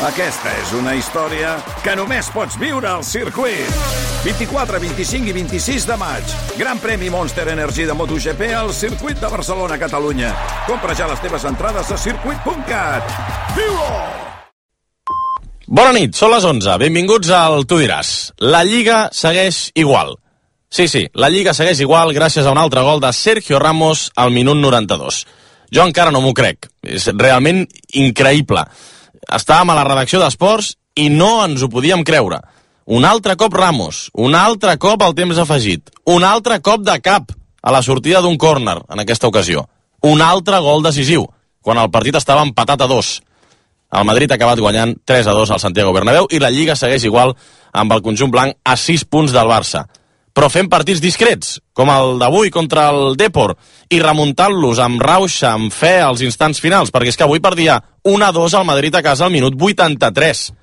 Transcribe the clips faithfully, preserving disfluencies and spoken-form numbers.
Aquesta és una història que només pots viure al circuit. vint-i-quatre, vint-i-cinc i vint-i-sis de maig. Gran premi Monster Energy de MotoGP al circuit de Barcelona, Catalunya. Compra ja les teves entrades a circuit punt cat. Viu-ho! Bona nit, són les onze. Benvinguts al Tu diràs. La Lliga segueix igual. Sí, sí, la Lliga segueix igual gràcies a un altre gol de Sergio Ramos al minut noranta-dos. Jo encara no m'ho crec. És realment increïble. Estàvem a la redacció d'Esports i no ens ho podíem creure. Un altre cop Ramos, un altre cop al temps afegit, un altre cop de cap a la sortida d'un córner en aquesta ocasió. Un altre gol decisiu, quan el partit estava empatat a dos. El Madrid ha acabat guanyant tres a dos al Santiago Bernabéu i la Lliga segueix igual amb el conjunt blanc a sis punts del Barça. Però fem partits discrets, com el d'avui contra el Depor, i remuntant-los amb rauxa, amb fe als instants finals, perquè és que avui perdia un a dos al Madrid a casa al minut vuitanta-tres.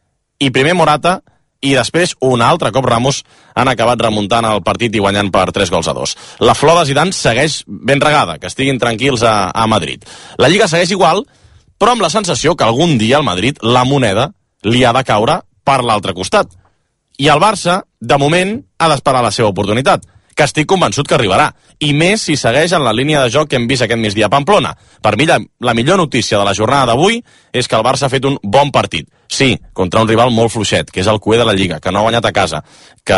I primer Morata, i després un altre cop Ramos han acabat remuntant el partit i guanyant per tres gols a dos. La flor de Zidane segueix ben regada, que estiguin tranquils a, a Madrid. La Lliga segueix igual, però amb la sensació que algun dia al Madrid la moneda li ha de caure per l'altre costat. I el Barça, de moment, ha d'esperar la seva oportunitat, que estic convençut que arribarà, i més si segueix en la línia de joc que hem vist aquest migdia a Pamplona. Per mi, la, la millor notícia de la jornada d'avui és que el Barça ha fet un bon partit. Sí, contra un rival molt fluixet, que és el cuer de la Lliga, que no ha guanyat a casa, que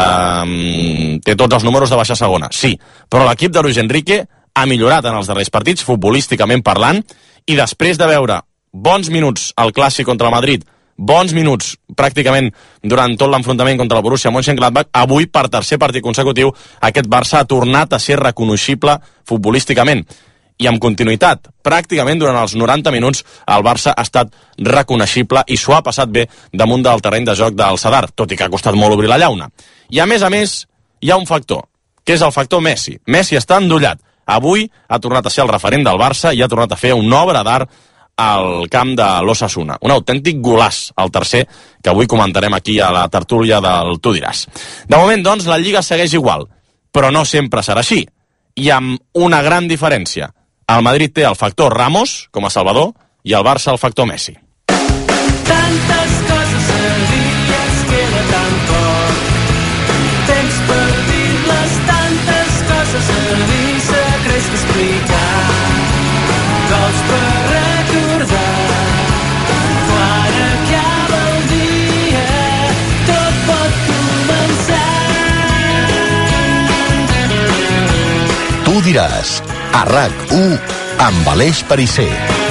mm, té tots els números de baixa segona, sí, però l'equip de Luis Enrique ha millorat en els darrers partits, futbolísticament parlant, i després de veure bons minuts al Clàssic contra el Madrid, bons minuts pràcticament durant tot l'enfrontament contra el Borussia Mönchengladbach, avui per tercer partit consecutiu aquest Barça ha tornat a ser reconeixible futbolísticament i amb continuïtat. Pràcticament durant els noranta minuts el Barça ha estat reconeixible i s'ho ha passat bé damunt del terreny de joc del Sadar, tot i que ha costat molt obrir la llauna. I a més a més hi ha un factor, que és el factor Messi. Messi està endollat. Avui ha tornat a ser el referent del Barça i ha tornat a fer una obra d'art al camp de l'Osasuna. Un autèntic golaç, el tercer, que avui comentarem aquí a la tertúlia del Tu diràs. De moment, doncs, la Lliga segueix igual, però no sempre serà així. I amb una gran diferència. El Madrid té el factor Ramos, com a salvador, i el Barça el factor Messi. Tantes coses sabies que era tan poc. Temps per dir-les, tantes coses a dir, secrets que explicar. Gols per Tu diràs, a RAC u amb Aleix Perisser.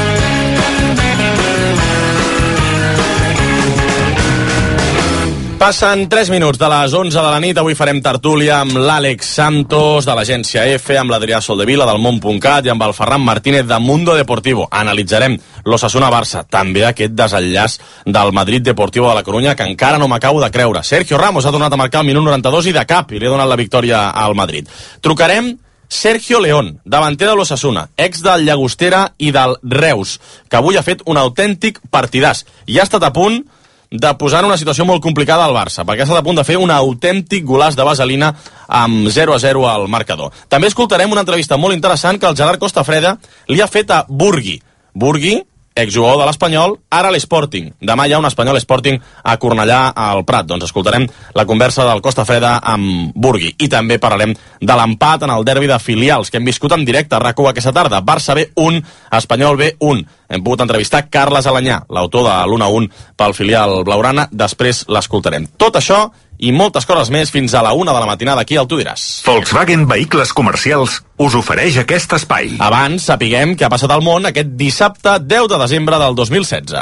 Passen tres minuts de les onze de la nit. Avui farem tertúlia amb l'Àlex Santos de l'agència F, amb l'Adrià Soldevila del món punt cat i amb el Ferran Martínez de Mundo Deportivo. Analitzarem l'Osasuna-Barça, també aquest desenllaç del Madrid Deportivo de la Corunya que encara no m'acabo de creure. Sergio Ramos ha tornat a marcar el minut noranta-dos i de cap i li ha donat la victòria al Madrid. Trucarem Sergio León, davanter de l'Osasuna, ex del Llagostera i del Reus, que avui ha fet un autèntic partidàs i ha estat a punt de posar en una situació molt complicada al Barça, perquè ha estat a punt de fer un autèntic golaç de vaselina amb zero a zero al marcador. També escoltarem una entrevista molt interessant que el Gerard Costafreda li ha fet a Burgui. Burgui, exjugador de l'Espanyol, ara a l'Sporting. Demà hi ha un Espanyol Sporting a Cornellà al Prat. Doncs escoltarem la conversa del Costafreda amb Burgui. I també parlarem de l'empat en el derbi de filials que hem viscut en directe a RAC u aquesta tarda. Barça B un, Espanyol B un. Hem pogut entrevistar Carles Alanyà, l'autor de l'u a un pel filial blaugrana. Després l'escoltarem. Tot això i moltes coses més fins a la una de la matinada aquí al Tu diràs. Volkswagen Vehicles Comercials us ofereix aquest espai. Abans sapiguem què ha passat al món aquest dissabte deu de desembre del dos mil setze.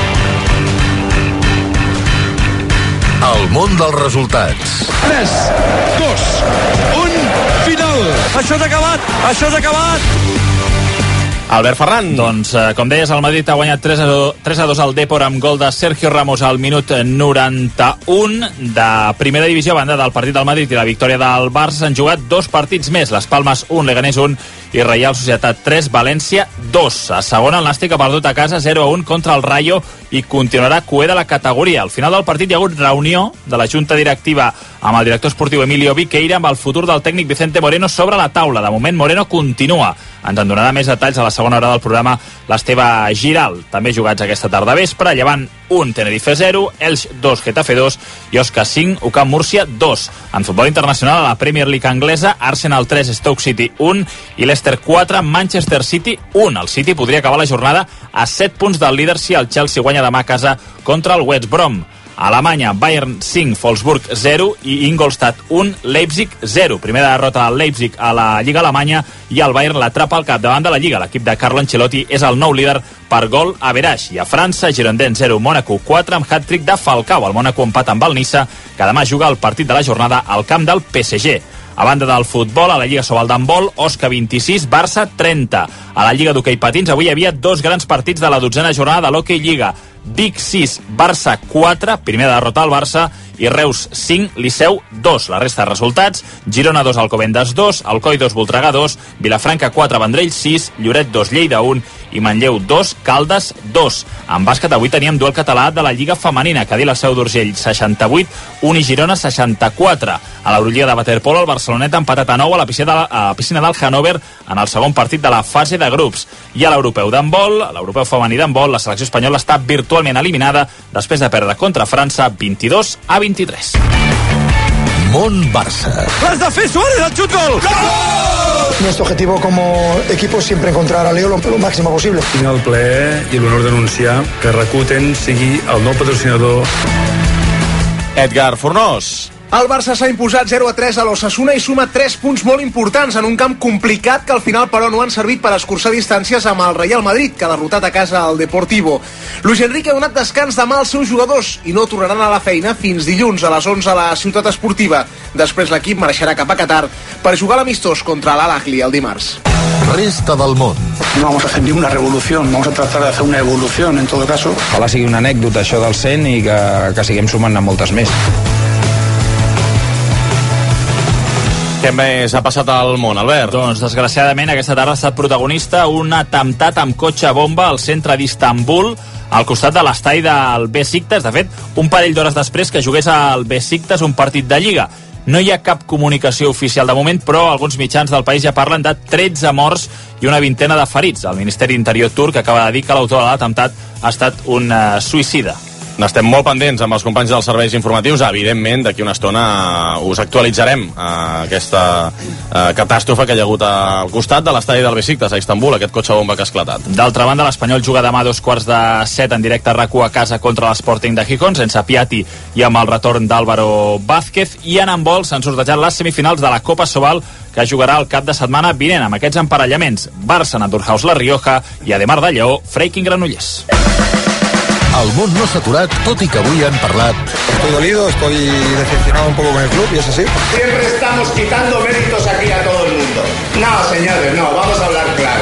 El món dels resultats. tres, dos, un, final! Això s'ha acabat! Això s'ha acabat! Albert Ferran. Doncs, eh, com deies, el Madrid ha guanyat tres a dos al Depor amb gol de Sergio Ramos al minut noranta-un de primera divisió. A banda del partit del Madrid i la victòria del Barça, s'han jugat dos partits més. Les Palmes un, Leganés un i Reial Societat tres, València dos. A segona, el Nàstic ha perdut a casa zero a un contra el Rayo i continuarà cuer de la categoria. Al final del partit hi ha hagut reunió de la Junta Directiva amb el director esportiu Emilio Viqueira amb el futur del tècnic Vicente Moreno sobre la taula. De moment, Moreno continua Ens en donarà més detalls a la segona hora del programa l'Esteve Giral. També jugats aquesta tarda vespre, Llevant un, Tenerife zero, Elx dos, Getafe dos i Osca cinc, U C A M Múrcia dos. En futbol internacional, a la Premier League anglesa, Arsenal tres, Stoke City un i Leicester quatre, Manchester City un. El City podria acabar la jornada a set punts del líder si el Chelsea guanya demà a casa contra el West Brom. A Alemanya, Bayern cinc, Wolfsburg zero i Ingolstadt un, Leipzig zero. Primera derrota del Leipzig a la Lliga Alemanya i el Bayern l'atrapa al capdavant de la Lliga. L'equip de Carlo Ancelotti és el nou líder per gol average. I a França, Girondins zero, Mònaco quatre amb hat-trick de Falcao. El Mònaco empat amb el Niça, que demà juga el partit de la jornada al camp del P S G. A banda del futbol, a la Lliga Sobal d'handbol, Osca vint-i-sis, Barça trenta. A la Lliga d'hoquei patins avui hi havia dos grans partits de la dotzena jornada de l'Hockey Lliga. Vic sis, Barça quatre, primera derrota al Barça, i Reus cinc, Liceu dos. La resta de resultats: Girona dos, Alcobendas dos, Alcoi dos, Voltregà dos, Vilafranca quatre, Vendrell sis, Lloret dos, Lleida un i Manlleu dos, Caldes dos. En bàsquet avui teníem duel català de la Lliga Femenina. Cadí la Seu d'Urgell seixanta-vuit, un i Girona seixanta-quatre. A l'Eurolliga de waterpolo, el Barcelonet ha empatat a nou a la piscina, de, a la piscina del Hannover en el segon partit de la fase de grups. I a l'europeu d'handbol, a l'europeu femení d'handbol, la selecció espanyola està virtualment eliminada després de perdre contra França vint-i-dos a vint-i-tres. Món Barça. L'has de fer, Suárez, el xut gol! Nuestro objetivo como equipo es siempre encontrar a Leo lo, lo máximo posible. Tinc el plaer i l'honor d'anunciar que Rakuten sigui el nou patrocinador. Edgar Fornós. El Barça s'ha imposat zero a tres a l'Osasuna i suma tres punts molt importants en un camp complicat que al final però no han servit per escurçar distàncies amb el Real Madrid, que ha derrotat a casa el Deportivo. Luis Enrique ha donat descans demà als seus jugadors i no tornaran a la feina fins dilluns a les onze a la Ciutat Esportiva. Després l'equip marxarà cap a Qatar per jugar l'amistós contra l'Al-Ahly el dimarts. Resta del món. No vamos a hacer ni una revolución, vamos a tratar de hacer una evolución en todo caso. Ojalà sigui una anècdota això del cent i que, que siguem sumant-ne moltes més. Què més ha passat al món, Albert? Doncs, desgraciadament, aquesta tarda ha estat protagonista un atemptat amb cotxe bomba al centre d'Istanbul, al costat de l'estadi del Besiktas. De fet, un parell d'hores després que jugués al Besiktas un partit de Lliga. No hi ha cap comunicació oficial de moment, però alguns mitjans del país ja parlen de tretze morts i una vintena de ferits. El Ministeri d'Interior turc acaba de dir que l'autor de l'atemptat ha estat un uh, suïcida. N'estem molt pendents amb els companys dels serveis informatius. Evidentment, d'aquí una estona us actualitzarem eh, aquesta eh, catàstrofe que hi ha hagut al costat de l'estadi del Besiktas a Istanbul, aquest cotxe bomba que ha esclatat. D'altra banda, l'Espanyol juga demà a dos quarts de set en directe a RAC u a casa contra l'Sporting de Gijón, sense Piatti i amb el retorn d'Álvaro Vázquez. I en handbol s'han sortejat les semifinals de la Copa Sobal, que jugarà el cap de setmana vinent amb aquests emparellaments: Barça, Naturhaus, La Rioja i Ademar de Lleó, Freiking Granollers. El món no s'ha aturat, tot i que avui han parlat. Estoy dolido, estoy decepcionado un poco con el club y es así. Siempre estamos quitando méritos aquí a todo el mundo. No, señores, no, vamos a hablar claro.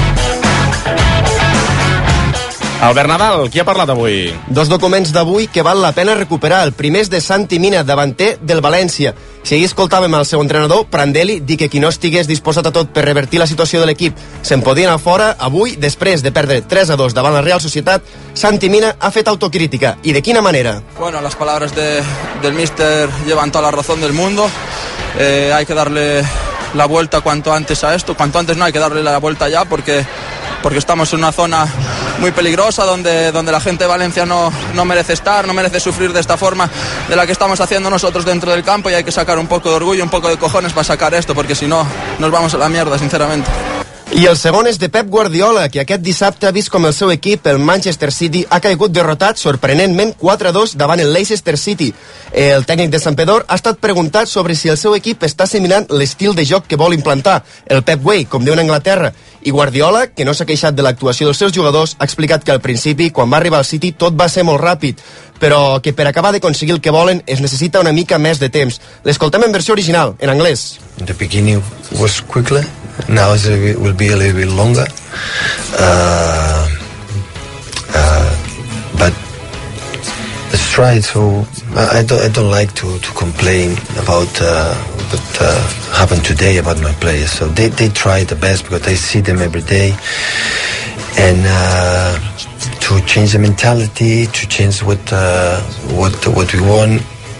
Albert Nadal, qui ha parlat avui? Dos documents d'avui que val la pena recuperar. El primer és de Santi Mina, davanter del València. Si ahir escoltàvem el seu entrenador, Prandelli, dir que qui no estigués disposat a tot per revertir la situació de l'equip se'n podia anar fora. Avui, després de perdre tres a dos davant la Real Societat, Santi Mina ha fet autocrítica. I de quina manera? Bueno, las palabras de, del míster llevan toda la razón del mundo. Eh, hay que darle la vuelta cuanto antes a esto. Cuanto antes no, hay que darle la vuelta ya porque... porque estamos en una zona muy peligrosa donde, donde la gente de Valencia no, no merece estar, no merece sufrir de esta forma de la que estamos haciendo nosotros dentro del campo, y hay que sacar un poco de orgullo, un poco de cojones para sacar esto, porque si no nos vamos a la mierda, sinceramente. I el segon és de Pep Guardiola, que aquest dissabte ha vist com el seu equip, el Manchester City, ha caigut derrotat sorprenentment quatre a dos davant el Leicester City. El tècnic de Santpedor ha estat preguntat sobre si el seu equip està assimilant l'estil de joc que vol implantar, el Pep Way, com diuen a Anglaterra. I Guardiola, que no s'ha queixat de l'actuació dels seus jugadors, ha explicat que al principi, quan va arribar al City, tot va ser molt ràpid, però que per acabar d'aconseguir el que volen es necessita una mica més de temps. L'escoltem en versió original, en anglès. In the beginning was quickly. Now it will be a little bit longer, uh, uh, but let's try it. So I don't, I don't like to, to complain about uh, what uh, happened today about my players. So they, they try the best because I see them every day, and uh, to change the mentality, to change what uh, what what we want.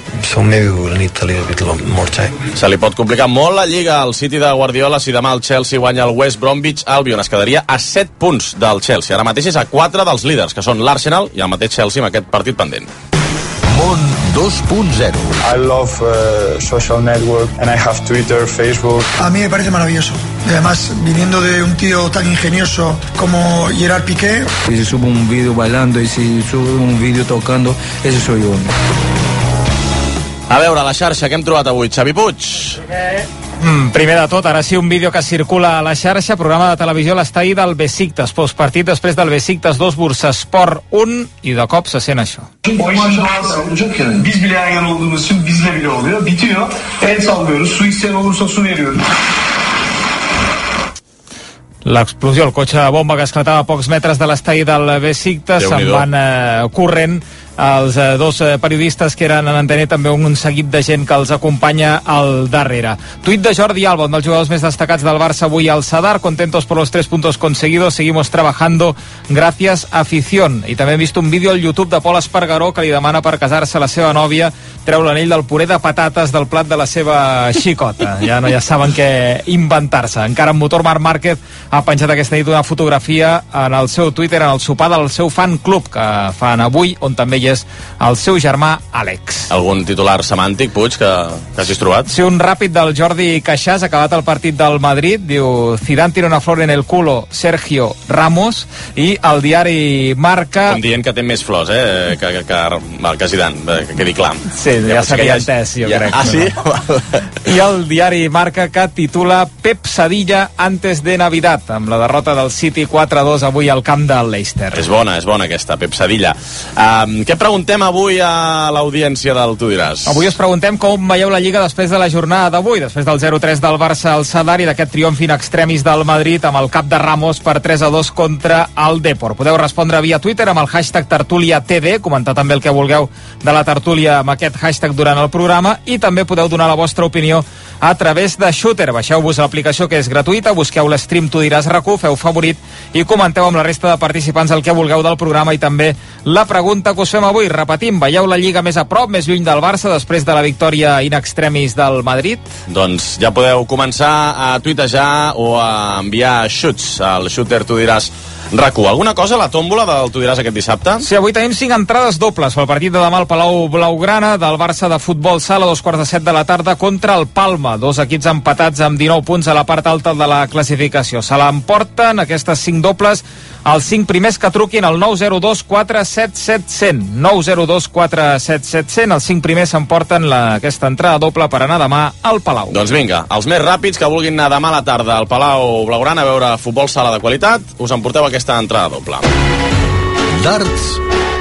so maybe we'll need a little bit more time. Se li pot complicar molt la Lliga al City de Guardiola si demà el Chelsea guanya el West Bromwich Albion. Es quedaria a set punts del Chelsea. Ara mateix és a quatre dels líders, que són l'Arsenal i el mateix Chelsea amb aquest partit pendent. Món dos punt zero. I love uh, social network and I have Twitter, Facebook. A mí me parece maravilloso. Y además, viniendo de un tío tan ingenioso como Gerard Piqué. Si subo un vídeo bailando y si subo un vídeo tocando, ese soy yo. A veure, la xarxa, què hem trobat avui? Xavi Puig. Mm, primer de tot, ara sí, un vídeo que circula a la xarxa, programa de televisió a l'estadi del Besiktas, postpartit després del Besiktas dos, Bursaspor un, i de cop se sent això. Biz bile yan yana olduğumuz için bizle bile oluyor. Bitiyor. El sallıyoruz. Su isteyen olursa su veriyoruz. L'explosió, el cotxe de bomba que esclatava a pocs metres de l'estadi del Besiktas, se'n van eh, corrent els eh, dos eh, periodistes que eren en antena, també un seguit de gent que els acompanya al darrere. Tuit de Jordi Alba, un dels jugadors més destacats del Barça avui al Sadar: contentos por los tres puntos conseguidos, seguimos trabajando, gracias afición. I també hem vist un vídeo al YouTube de Pol Espargaró que li demana per casar-se a la seva nòvia, treu l'anell del puré de patates del plat de la seva xicota. Ja no ja saben què inventar-se. Encara en motor, Marc Márquez ha penjat aquesta nit una fotografia en el seu Twitter en el sopar del seu fan club que fan avui, on també hi és el seu germà Àlex. Algun titular semàntic, Puig, que, que hagis trobat? Sí, un ràpid del Jordi Caixàs, acabat el partit del Madrid, diu: Zidane tira una flor en el culo, Sergio Ramos. I el diari Marca... Com dient que té més flors, eh, que, que, que, que Zidane, que quedi clar. Sí, ja, ja s'havia entès, jo ja, crec. Ah, sí? No? I el diari Marca, que titula Pep Sadilla antes de Navidad, amb la derrota del City quatre a dos avui al camp del Leicester. És bona, és bona aquesta, Pep Sadilla. Um, què preguntem avui a l'audiència del Tu diràs? Avui us preguntem com veieu la Lliga després de la jornada d'avui, després del zero tres del Barça al Sadar i d'aquest triomf in extremis del Madrid amb el cap de Ramos per tres a dos contra el Depor. Podeu respondre via Twitter amb el hashtag tertúlia T D, comentar també el que vulgueu de la tertúlia amb aquest hashtag durant el programa, i també podeu donar la vostra opinió a través de Shooter. Baixeu-vos l'aplicació, que és gratuïta, busqueu l'Stream Tu diràs RAC u, feu favorit i comenteu amb la resta de participants el que vulgueu del programa i també la pregunta que us fem avui. Repetim, veieu la Lliga més a prop, més lluny del Barça després de la victòria in extremis del Madrid? Doncs ja podeu començar a tuitejar o a enviar shoots al Shooter Tu diràs RAC u. Alguna cosa a la tòmbola del Tu diràs aquest dissabte? Sí, avui tenim cinc entrades dobles pel partit de demà al Palau Blaugrana del Barça de futbol sala, a dos quarts de set de la tarda contra el Palma. Dos equips empatats amb dinou punts a la part alta de la classificació. Se l'emporten aquestes cinc dobles els cinc primers que truquin al nou zero dos quatre set set zero zero. nou zero dos quatre set set zero. Els cinc primers s'emporten la, aquesta entrada doble per anar demà al Palau. Doncs vinga, els més ràpids que vulguin anar demà a la tarda al Palau Blaugrana a veure futbol sala de qualitat, us emporteu aquesta entrada doble. Darts.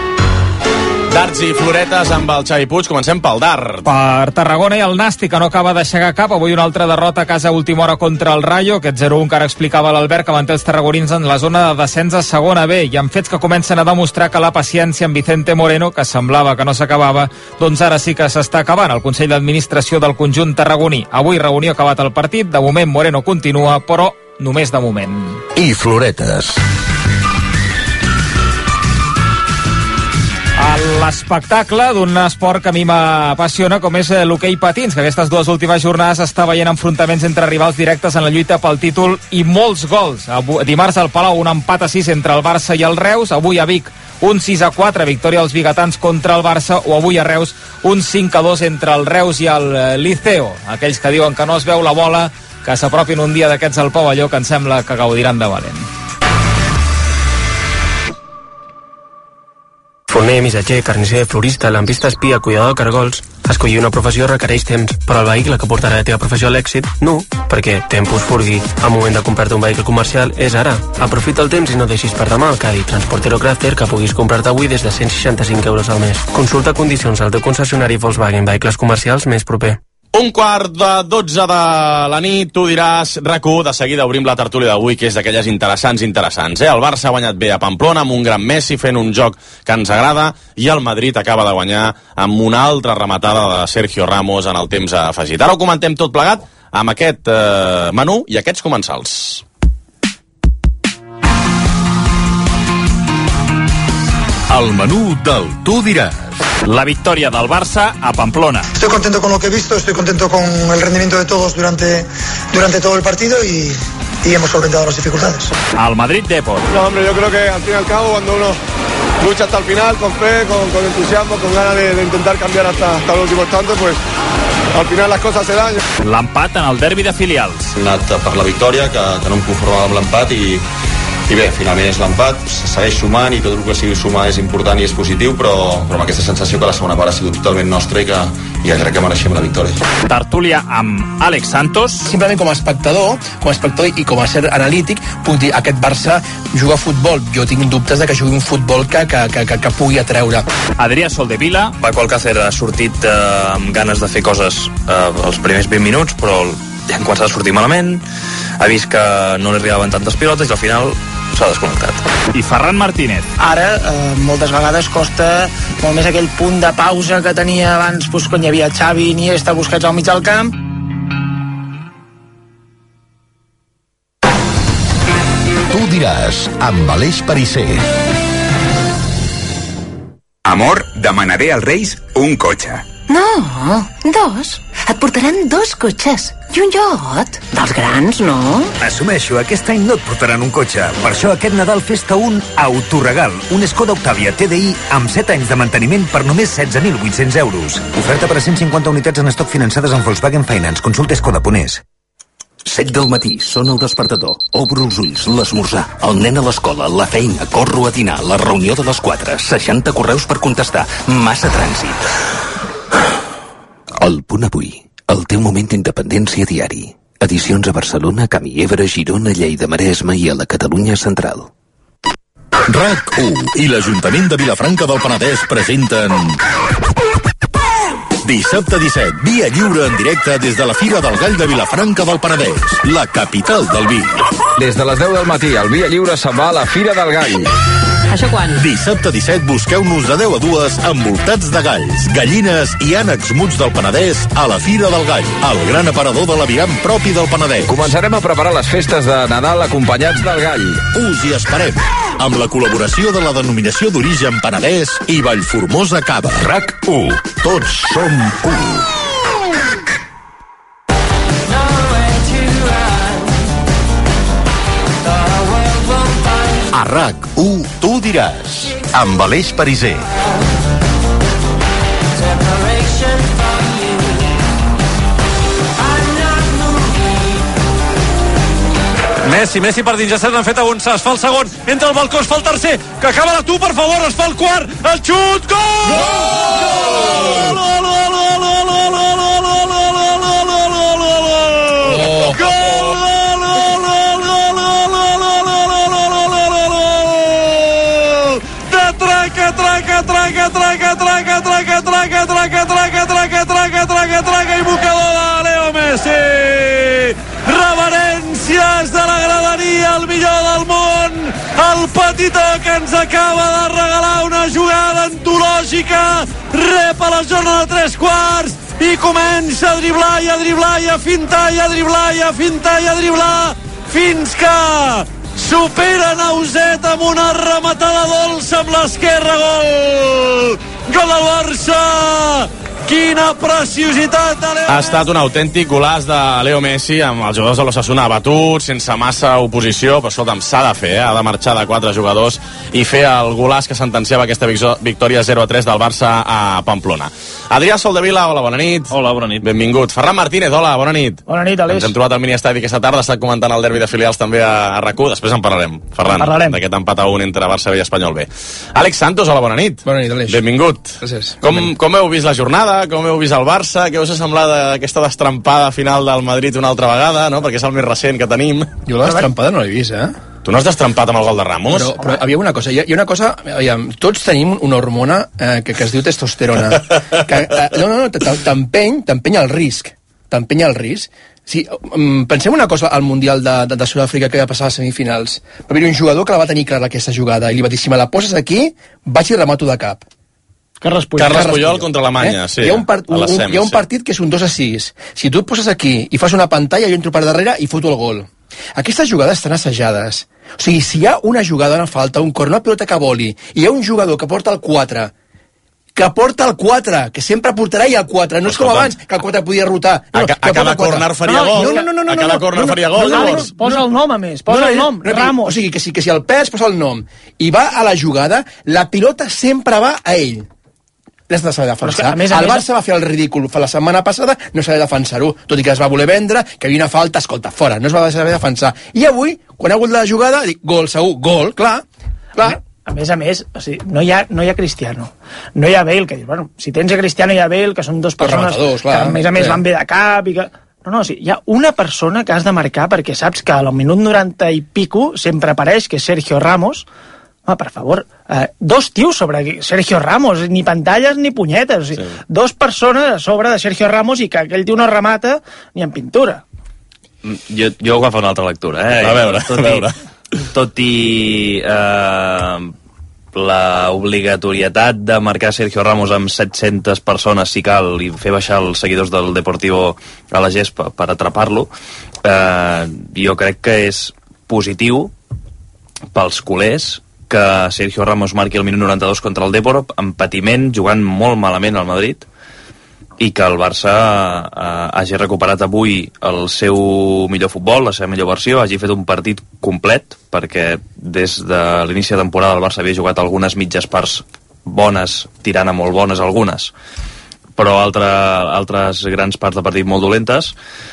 Darts i floretes amb el Xavi Puig. Comencem pel dart. Per Tarragona i el Nàstic, que no acaba de aixecar cap. Avui una altra derrota a casa a última hora contra el Rayo. Aquest zero un que ara explicava l'Albert, que manté els tarragonins en la zona de descens a segona B, i amb fets que comencen a demostrar que la paciència amb Vicente Moreno, que semblava que no s'acabava, doncs ara sí que s'està acabant. El Consell d'Administració del conjunt tarragoní. Avui reunió, acabat el partit. De moment Moreno continua, però només de moment. I floretes. L'espectacle d'un esport que a mi m'apassiona, com és l'hoquei patins, que aquestes dues últimes jornades està veient enfrontaments entre rivals directes en la lluita pel títol i molts gols. Dimarts al Palau un empat a sis entre el Barça i el Reus, avui a Vic un sis a quatre, victòria dels biguetans contra el Barça, o avui a Reus un cinc a dos entre el Reus i el Liceo. Aquells que diuen que no es veu la bola, que s'apropin un dia d'aquests al pavelló, que em sembla que gaudiran de valent. Forner, missatger, carnisser, florista, lampista, espia, cuidador de cargols... Escollir una professió requereix temps, però el vehicle que portarà la teva professió a l'èxit, no, perquè Tempus Furgui, al moment de comprar-te un vehicle comercial, és ara. Aprofita el temps i no deixis per demà el Caddy Transportero Crafter, que puguis comprar-te avui des de cent seixanta-cinc euros al mes. Consulta condicions al teu concessionari Volkswagen Vehicles Comercials més proper. Un quart de dotze de la nit, Tu diràs RAC u. De seguida obrim la tertúlia d'avui, que és d'aquelles interessants, interessants. Eh? El Barça ha guanyat bé a Pamplona amb un gran Messi fent un joc que ens agrada, i el Madrid acaba de guanyar amb una altra rematada de Sergio Ramos en el temps afegit. Ara ho comentem tot plegat amb aquest eh, menú i aquests comensals. El menú del Tu diràs. La victòria del Barça a Pamplona. Estoy contento con lo que he visto, estoy contento con el rendimiento de todos durante, durante todo el partido y, y hemos solventado las dificultades. Al Madrid Depor. No, hombre, yo creo que al fin y al cabo cuando uno lucha hasta el final, con fe, con, con entusiasmo, con ganas de, de intentar cambiar hasta, hasta el último instante, pues al final les coses se dan. L'empat en el derbi de filials. Hem anat per la victòria, que, que no em conformava amb l'empat i, i bé, finalment és l'empat, segueix sumant i tot el que sigui sumar és important i és positiu, però, però amb aquesta sensació que la segona part ha sigut totalment nostra i que, i que crec que mereixem la victòria. Tertúlia amb Àlex Santos. Simplement com a espectador, com a espectador i com a ser analític, puc dir, aquest Barça juga a futbol. Jo tinc dubtes de que jugui un futbol que, que, que, que, que pugui atreure. Adrià Soldevila. Paco Alcácer ha sortit eh, amb ganes de fer coses eh, els primers vint minuts, però ja han començat a sortir malament, ha vist que no li arribaven tantes pilotes i al final s'ha desconnectat. I Ferran Martínez. Ara, eh, moltes vegades costa molt més aquell punt de pausa que tenia abans, doncs, quan hi havia Xavi i Iniesta buscats al mig del camp. Tu diràs, amb Aleix Perisser. Amor, demanaré als Reis un cotxe. No, dos. Et portaran dos cotxes. I un iot. Dels grans, no? Assumeixo, aquest any no et portaran un cotxe. Per això aquest Nadal fes-te un autoregal. Un Skoda Octavia T D I amb set anys de manteniment per només setze mil vuit-cents euros. Oferta per a cent cinquanta unitats en estoc finançades amb Volkswagen Finance. Consulta Skoda punt es. set del matí, sona el despertador. Obro els ulls, l'esmorzar, el nen a l'escola, la feina, corro a dinar, la reunió de les quatre, seixanta correus per contestar, massa trànsit. El Punt Avui, el teu moment d'independència diari. Edicions a Barcelona, Camí Ebre, Girona, Lleida, Maresme i a la Catalunya Central. RAC u i l'Ajuntament de Vilafranca del Penedès presenten... Dissabte disset, Via Lliure en directe des de la Fira del Gall de Vilafranca del Penedès, la capital del vi. Des de les deu del matí, el Via Lliure se'n va a la Fira del Gall. Això quan? Dissabte disset, busqueu-nos de deu a dues envoltats de galls, gallines i ànecs muts del Penedès a la Fira del Gall, el gran aparador de l'aviram propi del Penedès. Començarem a preparar les festes de Nadal acompanyats del gall. Us hi esperem, amb la col·laboració de la denominació d'origen Penedès i Vallformosa Cava. RAC u. Tots som u. A RAC u, tu diràs, amb Aleix Perisser. Messi, Messi per dins, ja se n'han fet avançar, es fa el segon, entra el balcó, es fa el tercer, que acaba la tu, per favor, es fa el quart, el xut, gol! Gol! Traca, traca, traca, traca, traca, traca, traca, traca, traca, traca, traca, traca, i mocador de Leo Messi. Reverències de la graderia, el millor del món, el petitó que ens acaba de regalar una jugada antològica, rep a la zona de tres quarts i comença a driblar i a driblar i a fintar i a driblar i a fintar i a driblar fins que supera Nauset amb una rematada dolça amb l'esquerra. Gol! Gol del Barça! Quina preciositat de Leo! Ha estat un autèntic golaç de Leo Messi amb els jugadors de l'Osasuna abatuts, sense massa oposició, però escolta'm, s'ha de fer, eh? Ha de marxar de quatre jugadors i fer el golaç que sentenciava aquesta victòria zero a tres del Barça a Pamplona. Adrià Soldevila, hola, bona nit. Hola, bona nit. Benvingut. Ferran Martínez, hola, bona nit. Bona nit, Aleix. Ens hem trobat al mini-estadi aquesta tarda, ha estat comentant el derbi de filials també a, a RAC u, després en parlarem, Ferran, d'aquest empat a un entre Barça B i Espanyol B. Àlex Santos, hola, bona nit. Bona nit, Aleix. Benvingut. Gràcies. Com, com heu vist la jornada? Com heu vist el Barça? Què us ha semblat aquesta destrampada final del Madrid una altra vegada, no? Perquè és el més recent que tenim. Jo la destrampada no l'he vist, eh? Tu no has destrampat amb el gol de Ramos? Però, però havia una cosa, hi ha, hi ha una cosa, aviam, tots tenim una hormona eh, que, que es diu testosterona. Que, eh, no, no, no, t'empeny, t'empeny al risc. T'empeny al risc. Sí, pensem una cosa al Mundial de, de, de Sud-àfrica que va passar a semifinals. Va haver un jugador que la va tenir clara aquesta jugada i li va dir, si me la poses aquí, vaig i remato de cap. Carles Puyol, Carles Puyol contra l'Alemanya, eh? sí. Hi ha, un, part, un, un, hi ha un partit que és un dos a sis. Si tu et poses aquí i fas una pantalla, jo entro per darrere i foto el gol. Aquestes jugades estan assajades. O sigui, si hi ha una jugada, una falta, un cor, una pilota que voli, i hi ha un jugador que porta el quatre, que porta el quatre, que sempre portarà i el quatre, no és com abans, que el quatre podia rotar. No, a, a cada corner faria gol. No, no, no, no, a cada corner faria gol. Posa el nom, a més, posa el nom, Ramos. O sigui, que si, que si el perds, posa el nom. I va a la jugada, la pilota sempre va a ell. L'has de saber defensar. El Barça va fer el ridícul la setmana passada, no sabia defensar-ho, tot i que es va voler vendre, que hi havia una falta, escolta, fora, no es va saber defensar. I avui, quan ha hagut la jugada, dic, gol, segur, gol, clar, clar. A més a més, o sigui, no, hi ha, no hi ha Cristiano, no hi ha Bale, que dius, bueno, si tens a Cristiano i a Bale, que són dos persones que a més a més van bé de cap i que... No, no, o sigui, hi ha una persona que has de marcar perquè saps que al minut noranta i pico sempre apareix, que és Sergio Ramos. Home, per favor, eh, dos tios sobre Sergio Ramos, ni pantalles ni punyetes, o sigui, sí. Dos persones a sobre de Sergio Ramos i que aquell tio no remata ni en pintura. Jo, jo agafo una altra lectura, eh? A veure, tot a veure. I, tot i eh, la obligatorietat de marcar Sergio Ramos amb set-centes persones, si cal, i fer baixar els seguidors del Deportivo a la gespa per atrapar-lo, eh, jo crec que és positiu pels culers que Sergio Ramos marqui el minut noranta-dos contra el Depor amb patiment, jugant molt malament al Madrid, i que el Barça eh, hagi recuperat avui el seu millor futbol, la seva millor versió, hagi fet un partit complet, perquè des de l'inici de temporada el Barça havia jugat algunes mitges parts bones, tirant a molt bones algunes, però altre, altres grans parts de partit molt dolentes,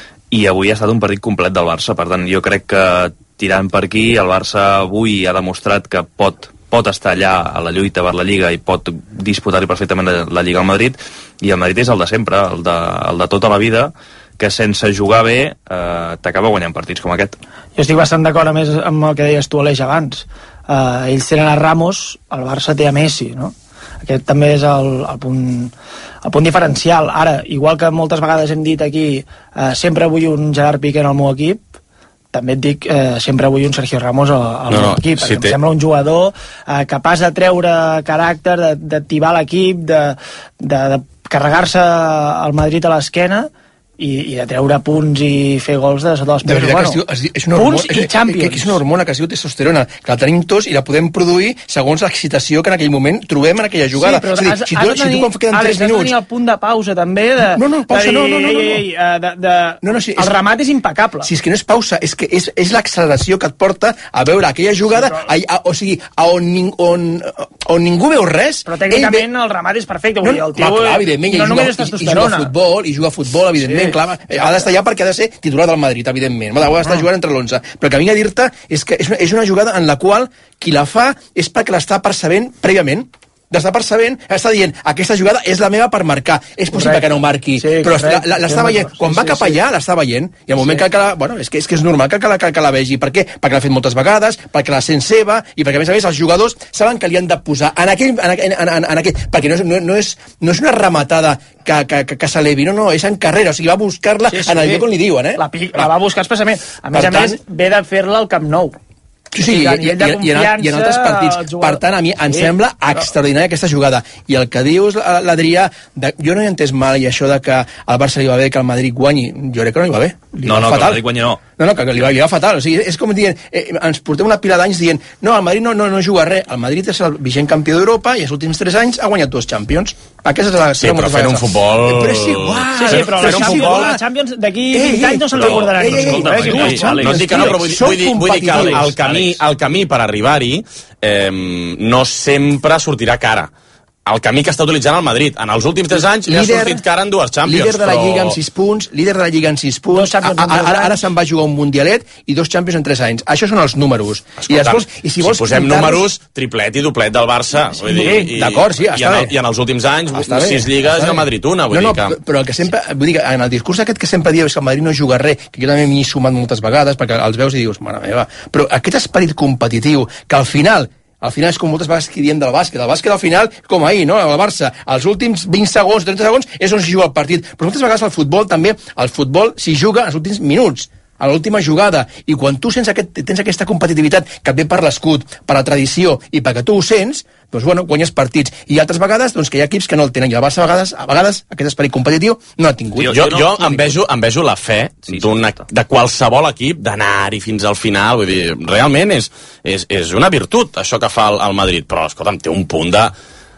i avui ha estat un partit complet del Barça. Per tant, jo crec que tirant per aquí, el Barça avui ha demostrat que pot, pot estar allà a la lluita per la Lliga i pot disputar-hi perfectament la, la Lliga al Madrid, i el Madrid és el de sempre, el de, el de tota la vida, que sense jugar bé eh, t'acaba guanyant partits com aquest. Jo estic bastant d'acord a més amb el que deies tu, Aleix, abans. Eh, ells tenen a Ramos, el Barça té a Messi, no? Aquest també és el, el, punt, el punt diferencial. Ara, igual que moltes vegades hem dit aquí, eh, sempre vull un Gerard Piqué en el meu equip, també et dic, eh, sempre vull un Sergio Ramos al, al no, meu equip, perquè si em té... sembla un jugador eh, capaç de treure caràcter, d'activar l'equip, de, de, de carregar-se el Madrid a l'esquena, i, i de treure punts i fer gols de sota els peus. De veritat bueno, que es diu, es diu, és una punts hormona, i Champions. Que, que és una hormona que es diu testosterona, que la tenim tots i la podem produir segons l'excitació que en aquell moment trobem en aquella jugada. Sí, però dir, has, si, has tu, si tu quan queden tres minuts... Has de tenir el punt de pausa també de... No, no, pausa de, no, no, no, no. Ei, ei, de, de, no, no sí, el és, remat és impecable. Si és que no és pausa, és que és, és l'acceleració que et porta a veure aquella jugada, sí, però... a, a, o sigui, a on, on, on ningú veu res... Però tècnicament ve... el remat és perfecte, vull dir, el tio... Clar, evidentment, no només és I testosterona. juga a futbol, i juga a futbol, evidentment, sí. Clar, ha d'estar allà perquè ha de ser titular del Madrid, evidentment. Ha d'estar jugant entre l'onze. Però el que vinc a dir-te és que és una, és una jugada en la qual qui la fa és perquè l'està percebent prèviament. L'està percebent, està dient, aquesta jugada és la meva per marcar. És possible correcte. Que no marqui, sí, però l'està veient. Quan sí, va cap allà, sí. L'està veient. I al moment sí. que, que la... Bueno, és que és, que és normal que, que, la, que, que la vegi. Per què? Perquè l'ha fet moltes vegades, perquè la sent seva, i perquè, a més a més, els jugadors saben que li han de posar en aquell... En, en, en, en, en aquell perquè no és, no, no, és, no és una rematada que, que, que, que s'elevi, no, no, és en carrera. O sigui, va buscar-la sí, sí. en el lloc on li diuen, eh? La, la va buscar expressament. A més per a tant, més, ve de fer-la al Camp Nou. Sí, sí, i, i, i, i, en, i en altres partits. Per tant, a mi em sí, sembla extraordinària aquesta jugada. I el que dius, l'Adrià, jo no he entès mal i això de que al Barça li va bé que el Madrid guanyi. Jo crec que no li va bé. Li no, va no, fatal. que el Madrid guanyi no. No, no, que li va, li va fatal. O sigui, és com dient, eh, ens portem una pila d'anys dient no, el Madrid no, no, no juga res. El Madrid és el vigent campió d'Europa i els últims tres anys ha guanyat dos Champions. Aquesta és la... Sí, però fent un futbol... Eh, però és igual. Sí, sí, però fent un futbol... la Champions d'aquí vint anys no se'n recordaran. No et dic que no, però vull, vull, dir, vull dir que el, el, camí, el camí per arribar-hi eh, no sempre sortirà cara. El camí que està utilitzant el Madrid. En els últims tres anys li ha sortit cara en dues Champions. Líder de la però... Lliga amb sis punts, líder de la Lliga amb sis punts, a, a, a, ara, ara se'n va jugar un Mundialet i dos Champions en tres anys. Això són els números. Escolta, I després, i si, vols si posem números, triplet i doplet del Barça. Sí, vull dir, d'acord, sí, està i en, bé. I en els últims anys, està sis bé, lligues i el Madrid una. Vull no, no, dir que... però el que sempre, vull dir que en el discurs aquest que sempre dius que el Madrid no juga res, que jo també m'hi he sumat moltes vegades, perquè els veus i dius, mare meva, però aquest esperit competitiu, que al final al final és com moltes vegades que diem del bàsquet. El bàsquet al final, com ahir, no? El Barça, els últims vint segons, trenta segons, és on s'hi juga el partit. Però moltes vegades al futbol també, el futbol s'hi juga els últims minuts, a l'última jugada. I quan tu sents aquest, tens aquesta competitivitat que et ve per l'escut, per la tradició i perquè tu ho sents, doncs bueno, guanyes partits. I altres vegades doncs, que hi ha equips que no el tenen. I el Barça a vegades, a vegades aquest esperit competitiu no l'ha tingut. Jo, jo, jo, jo no em, vejo, em vejo la fe sí, de qualsevol equip d'anar-hi fins al final. Vull dir, realment és, és, és una virtut això que fa el, el Madrid. Però, escolta'm, té un punt de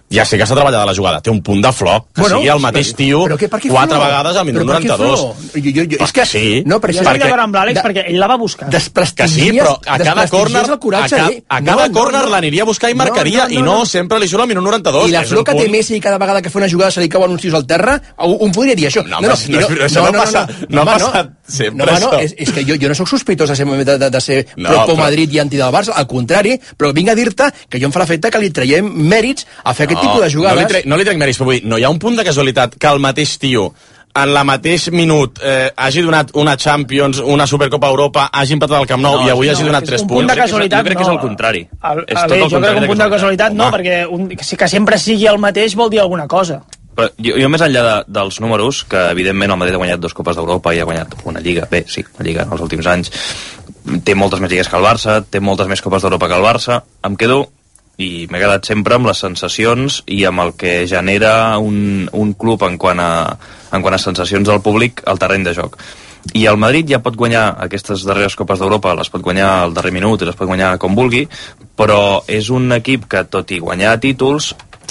ja sé que s'ha treballat la jugada, té un punt de flor, que bueno, sigui el mateix tio però, però quatre flor? vegades al minut noranta-dos. Jo, jo, jo, és que sí. No, però jo estic d'acord amb l'Àlex perquè ell la va buscar. Que sí, però a cada córner a, ca, a cada no, córner no, no. l'aniria a buscar i marcaria, no, no, no, i no, no sempre li surt al minut noranta-dos. I la flor que té Messi cada vegada que fa una jugada se li cauen uns tios al terra, un podria dir això. No, no, no, no, no, no, no passa, no ha passat sempre això. No, és que jo no sóc sospitós de ser, de, de, de ser pro Madrid i anti del Barça, al contrari, però vinc a dir-te que jo em fa l'efecte que li traiem mèrits a fer aquest tipus de jugades. No li, trec, no li trec mèrits, però vull dir, no hi ha un punt de casualitat que el mateix tio en la mateix minut eh, hagi donat una Champions, una Supercopa Europa, hagi empatat al Camp Nou no, i avui no, hagi donat tres punts. Un punt de casualitat, jo crec que és el contrari. El, és tot el jo crec que un punt de casualitat no, perquè un, que sempre sigui el mateix vol dir alguna cosa. Però jo, jo més enllà de, dels números, que evidentment el Madrid ha guanyat dues Copes d'Europa i ha guanyat una Lliga, bé, sí, una Lliga en els últims anys, té moltes més lligues que el Barça, té moltes més Copes d'Europa que el Barça, em quedo, i m'he quedat sempre amb les sensacions i amb el que genera un, un club en quant, a, en quant a sensacions del públic al terreny de joc. I el Madrid ja pot guanyar aquestes darreres Copes d'Europa, les pot guanyar al darrer minut i les pot guanyar com vulgui, però és un equip que, tot i guanyar títols,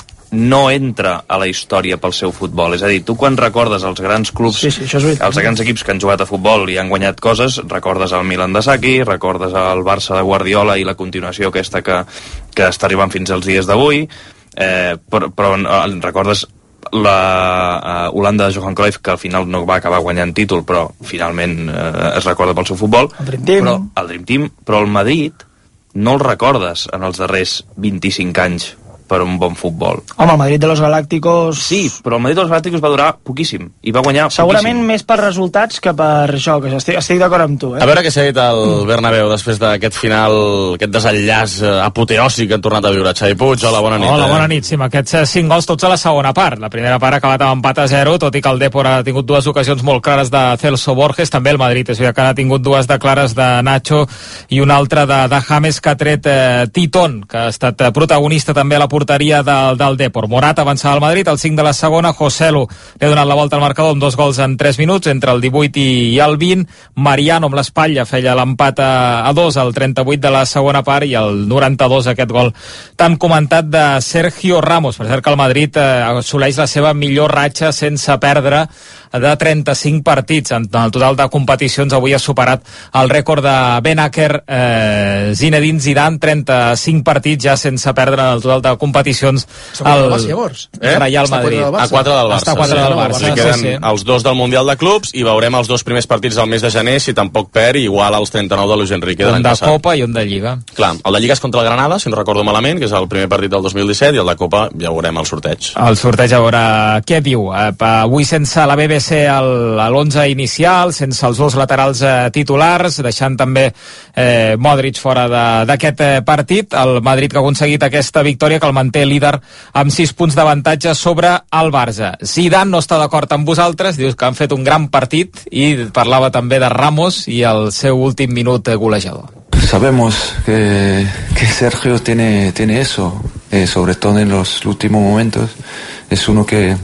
no entra a la història pel seu futbol. És a dir, tu quan recordes els grans clubs, sí, sí, els grans equips que han jugat a futbol i han guanyat coses, recordes el Milan de Saki, recordes el Barça de Guardiola i la continuació aquesta que, que està arribant fins als dies d'avui, eh, però, però recordes la uh, Holanda de Johan Cruyff, que al final no va acabar guanyant títol, però finalment eh, es recorda pel seu futbol. El Dream Team. Però, el Dream Team, però el Madrid no el recordes en els darrers vint-i-cinc anys per un bon futbol. Home, el Madrid de los Galácticos... Sí, però el Madrid de los Galácticos va durar poquíssim, i va guanyar segurament poquíssim. Més per resultats que per això, que estic, estic d'acord amb tu. Eh? A veure què s'ha dit al Bernabéu després d'aquest final, aquest desenllaç apoteòsic que han tornat a viure. Xavi Puig, hola, bona nit. Hola, eh? bona nit, sí, amb aquests cinc gols tots a la segona part. La primera part ha acabat amb empat a zero, tot i que el Depor ha tingut dues ocasions molt clares de Celso Borges, també el Madrid, és veritat que ha tingut dues de clares de Nacho i una altra de, de James, que ha tret eh, Titón, que ha estat protagonista també a la porteria del del Depor. Morata avançava al Madrid, al cinc de la segona, Joselu li ha donat la volta al marcador amb dos gols en tres minuts, entre el divuit i el vint, Mariano amb l'espatlla feia l'empat a, a dos al trenta-vuit de la segona part i el noranta-dos aquest gol tan comentat de Sergio Ramos. Per cert que el Madrid eh, assoleix la seva millor ratxa sense perdre de trenta-cinc partits. En el total de competicions avui ha superat el rècord de Ben Aker, eh, Zinedine Zidane, trenta-cinc partits ja sense perdre en el total de competicions. El Barça, llavors? Eh? Real Madrid. A quatre del Barça. Està a quatre del Barça. Sí, queden sí, sí. els dos del Mundial de Clubs i veurem els dos primers partits del mes de gener, si tampoc perd, igual als trenta-nou de Luis Enrique de l'any passat. Un de Copa i un de Lliga. Clar, el de Lliga és contra el Granada, si no recordo malament, que és el primer partit del dos mil disset, i el de Copa ja veurem el sorteig. El sorteig a veure què diu. Avui sense la B B C a l'onze inicial, sense els dos laterals eh, titulars, deixant també eh, Modric fora d'aquest eh, partit. El Madrid que ha aconseguit aquesta victòria, que el manté líder amb sis punts d'avantatge sobre el Barça. Zidane no està d'acord amb vosaltres, dius que han fet un gran partit, i parlava també de Ramos i el seu últim minut golejador. Sabemos que, que Sergio tiene, tiene eso, eh, sobre todo en los últimos momentos. Es uno que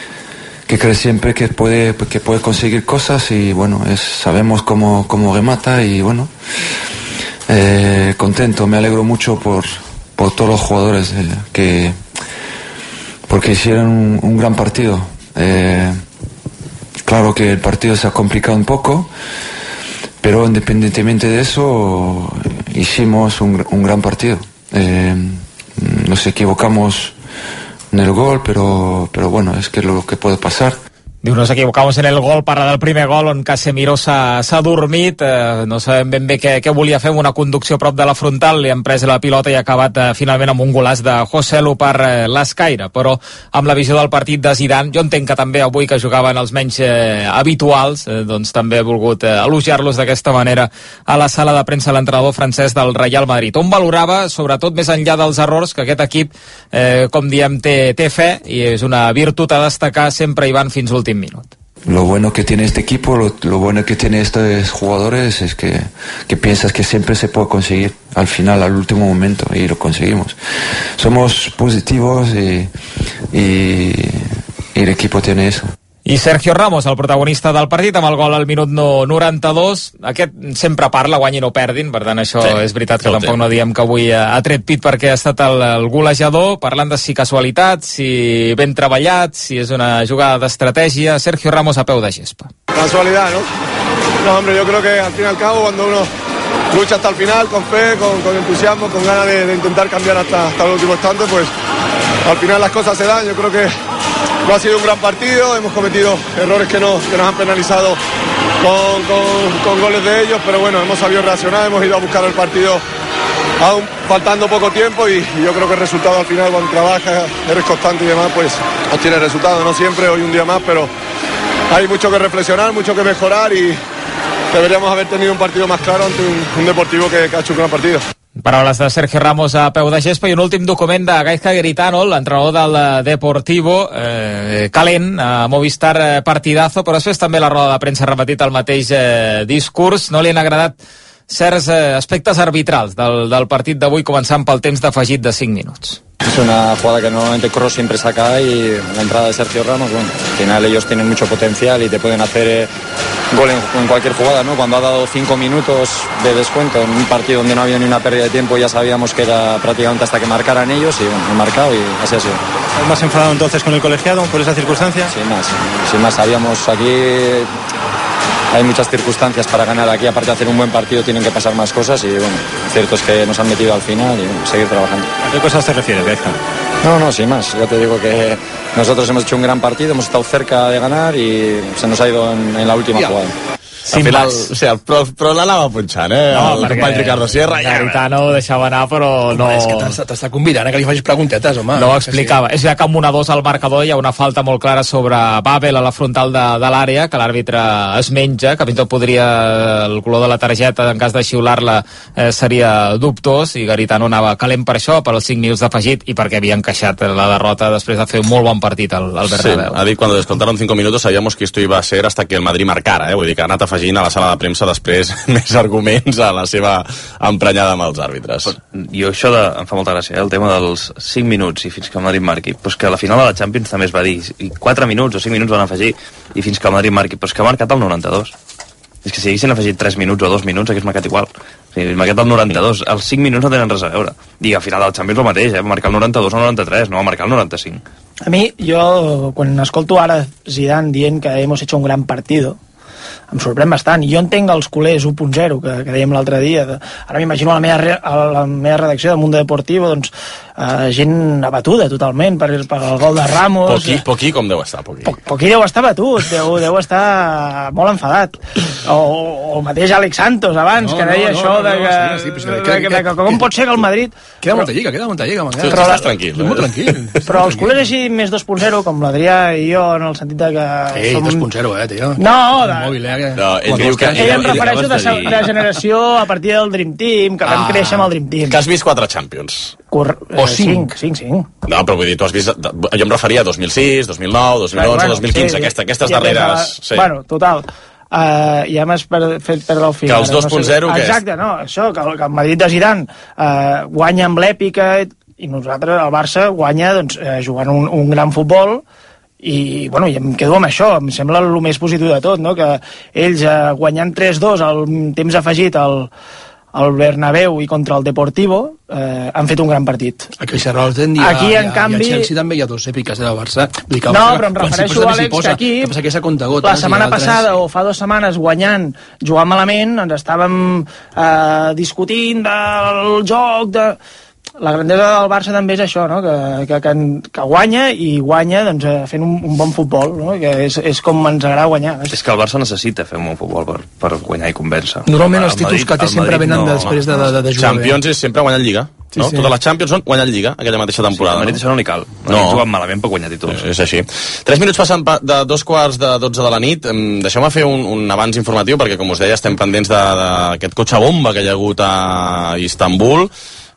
que cree siempre que puede que puede conseguir cosas y bueno, es, sabemos cómo, cómo remata y bueno, eh, contento, me alegro mucho por, por todos los jugadores eh, que porque hicieron un, un gran partido. Eh, claro que el partido se ha complicado un poco, pero independientemente de eso hicimos un, un gran partido. Eh, nos equivocamos en el gol, pero, pero bueno, es que es lo que puede pasar. Diu, no ens equivocamos en el gol, parla del primer gol on Casemiro s'ha dormit, eh, no sabem ben bé què, què volia fer amb una conducció a prop de la frontal, li han pres la pilota i ha acabat eh, finalment amb un golaç de Joselu per eh, l'escaire, però amb la visió del partit de Zidane, jo entenc que també avui que jugaven els menys eh, habituals, eh, doncs també he volgut eh, elogiar-los d'aquesta manera a la sala de premsa l'entrenador francès del Real Madrid, on valorava, sobretot més enllà dels errors, que aquest equip, eh, com diem, té, té fe, i és una virtut a destacar, sempre hi van fins l'últim minut. Lo bueno que tiene este equipo, lo, lo bueno que tiene estos jugadores es que, que piensas que siempre se puede conseguir al final, al último momento, y lo conseguimos. Somos positivos y, y, y el equipo tiene eso. I Sergio Ramos, el protagonista del partit, amb el gol al minut no, noranta-dos. Aquest sempre parla, guanyi no perdin, per tant això sí, és veritat que tampoc no diem que avui ha tret pit perquè ha estat el, el golejador, parlant de si casualitat, si ben treballat, si és una jugada d'estratègia. Sergio Ramos a peu de gespa. Casualidad, ¿no? No, hombre, yo creo que al fin y al cabo cuando uno lucha hasta el final, con fe, con, con entusiasmo, con ganas de, de intentar cambiar hasta, hasta el último instante, pues al final las cosas se dan. Yo creo que no ha sido un gran partido, hemos cometido errores que nos, que nos han penalizado con, con, con goles de ellos, pero bueno, hemos sabido reaccionar, hemos ido a buscar el partido aún faltando poco tiempo y, y yo creo que el resultado al final, cuando trabajas, eres constante y demás, pues obtienes resultados, no siempre, hoy un día más, pero hay mucho que reflexionar, mucho que mejorar y deberíamos haber tenido un partido más claro ante un, un Deportivo que, que ha hecho un gran partido. Paraules de Sergio Ramos a peu de gespa i un últim document de Gaizka Garitano, l'entrenador del Deportivo, eh, calent, a Movistar eh, partidazo, però després també la roda de premsa ha repetit el mateix eh, discurs. No li han agradat certs eh, aspectes arbitrals del, del partit d'avui, començant pel temps d'afegit de cinc minuts. Es una jugada que normalmente Kroos siempre saca y la entrada de Sergio Ramos, bueno, al final ellos tienen mucho potencial y te pueden hacer eh, gol en, en cualquier jugada, ¿no? Cuando ha dado cinco minutos de descuento en un partido donde no había ni una pérdida de tiempo, ya sabíamos que era prácticamente hasta que marcaran ellos y bueno, han marcado y así ha sido. ¿Más enfadado entonces con el colegiado por esa circunstancia? Sin más, sin más, sabíamos aquí... Hay muchas circunstancias para ganar aquí, aparte de hacer un buen partido tienen que pasar más cosas y bueno, cierto es que nos han metido al final y bueno, seguir trabajando. ¿A qué cosas te refieres, Gaizka? No, no, sin más, yo te digo que nosotros hemos hecho un gran partido, hemos estado cerca de ganar y se nos ha ido en, en la última ja. jugada. Al final, o sigui, però, però l'anava punxant, eh? No, el company Ricardo Sierra. Garitano ho deixava anar, però no... Home, és que t'està convidant a que li facis preguntetes, home. No ho explicava. Sí. És ja que amb una dos al marcador hi ha una falta molt clara sobre Babel a la frontal de, de l'àrea, que l'àrbitre es menja, que fins i tot podria... El color de la targeta, en cas de xiular-la, eh, seria dubtós, i Garitano anava calent per això, per els cinc minuts d'afegit, i perquè havia encaixat la derrota després de fer un molt bon partit al, al Bernabéu. Sí, ha dit, cuando descontaron cinco minutos sabíamos que esto iba a ser hasta que el Madrid marcara, eh? Vull dir que ha anat afegint a la sala de premsa després més arguments a la seva emprenyada amb els àrbitres. Jo això de, em fa molta gràcia, eh? El tema dels cinc minuts i fins que el Madrid marqui, però és que a la final de la Champions també es va dir i quatre minuts o cinc minuts van afegir i fins que el Madrid marqui, però és que ha marcat el noranta-dos. És que si haguessin afegit tres minuts o dos minuts hagués marcat igual. O sigui, marcat el noranta-dos, els cinc minuts no tenen res a veure. I al final del Champions el mateix, eh? Va marcar el noranta-dos o noranta-tres, no va marcar el noranta-cinc. A mi, jo, quan escolto ara Zidane dient que hemos hecho un gran partido, em sorprèn bastant. Jo entenc els culers u punt zero que, que dèiem l'altre dia. Ara m'imagino a la meva, a la meva redacció del Mundo Deportivo, doncs, eh, gent abatuda totalment per, per el gol de Ramos. Poquí, poquí com deu estar, Poquí. Po, poquí deu estar abatut, deu, deu estar molt enfadat. O, o el mateix Alex Santos abans, no, que deia no, no, això no, no, de, que, no, sí, sí, de, que, de que com pot ser que el Madrid... Queda molta lliga, queda molta lliga. Tu estàs tranquil. Molt tranquil. Però els culers així més dos punt zero, com l'Adrià i jo, en el sentit de que... Ei, som... dos punt zero, eh, tio. No, de... Mòbil, eh, que... no, ell diu que... Ell em refereixo de, de generació a partir del Dream Team, que vam ah, créixer amb el Dream Team. Que has vist quatre Champions. Cor... O cinc. cinc, cinc. No, però vull dir, tu has vist... Jo em referia a dos mil sis, dos mil nou, dos mil onze, bueno, dos mil quinze, sí, aquesta, aquestes darreres... La... Sí. Bueno, total. Uh, ja m'has per, fet perdre el fil. Que els dos punt zero, no sé... Exacte, no, això, que, que el Madrid de Zidane uh, guanya amb l'èpica i nosaltres, el Barça, guanya doncs, uh, jugant un, un gran futbol i, bueno, i em quedo amb això, em sembla el més positiu de tot, no? Que ells uh, guanyant tres dos al temps afegit al, al Bernabéu i contra el Deportivo eh, han fet un gran partit. Aquí a Rolden i a, aquí, en i a, canvi... i a Chelsea també hi ha dos èpiques del Barça. Dic, no, però em refereixo, Àlex, que aquí que que la setmana passada o fa dues setmanes guanyant, jugant malament, ens estàvem eh, discutint del joc, de... La grandesa del Barça també és això, no? que, que, que, que guanya i guanya doncs, fent un, un bon futbol, no? Que és, és com ens agrada guanyar. És que el Barça necessita fer un bon futbol per, per guanyar i convèncer. Normalment els títols que té sempre venen no, després de, de, de jugar. Champions és sempre guanyar Lliga. Sí, no? Sí. Totes les Champions són guanyar Lliga aquella mateixa temporada. Sí, el Madrid això no li cal. No, no. Juguen malament per guanyar títols. És així. Tres minuts passen de dos quarts de dotze de la nit. Deixeu-me fer un, un abans informatiu perquè, com us deia, estem pendents d'aquest cotxe bomba que hi ha hagut a Istanbul.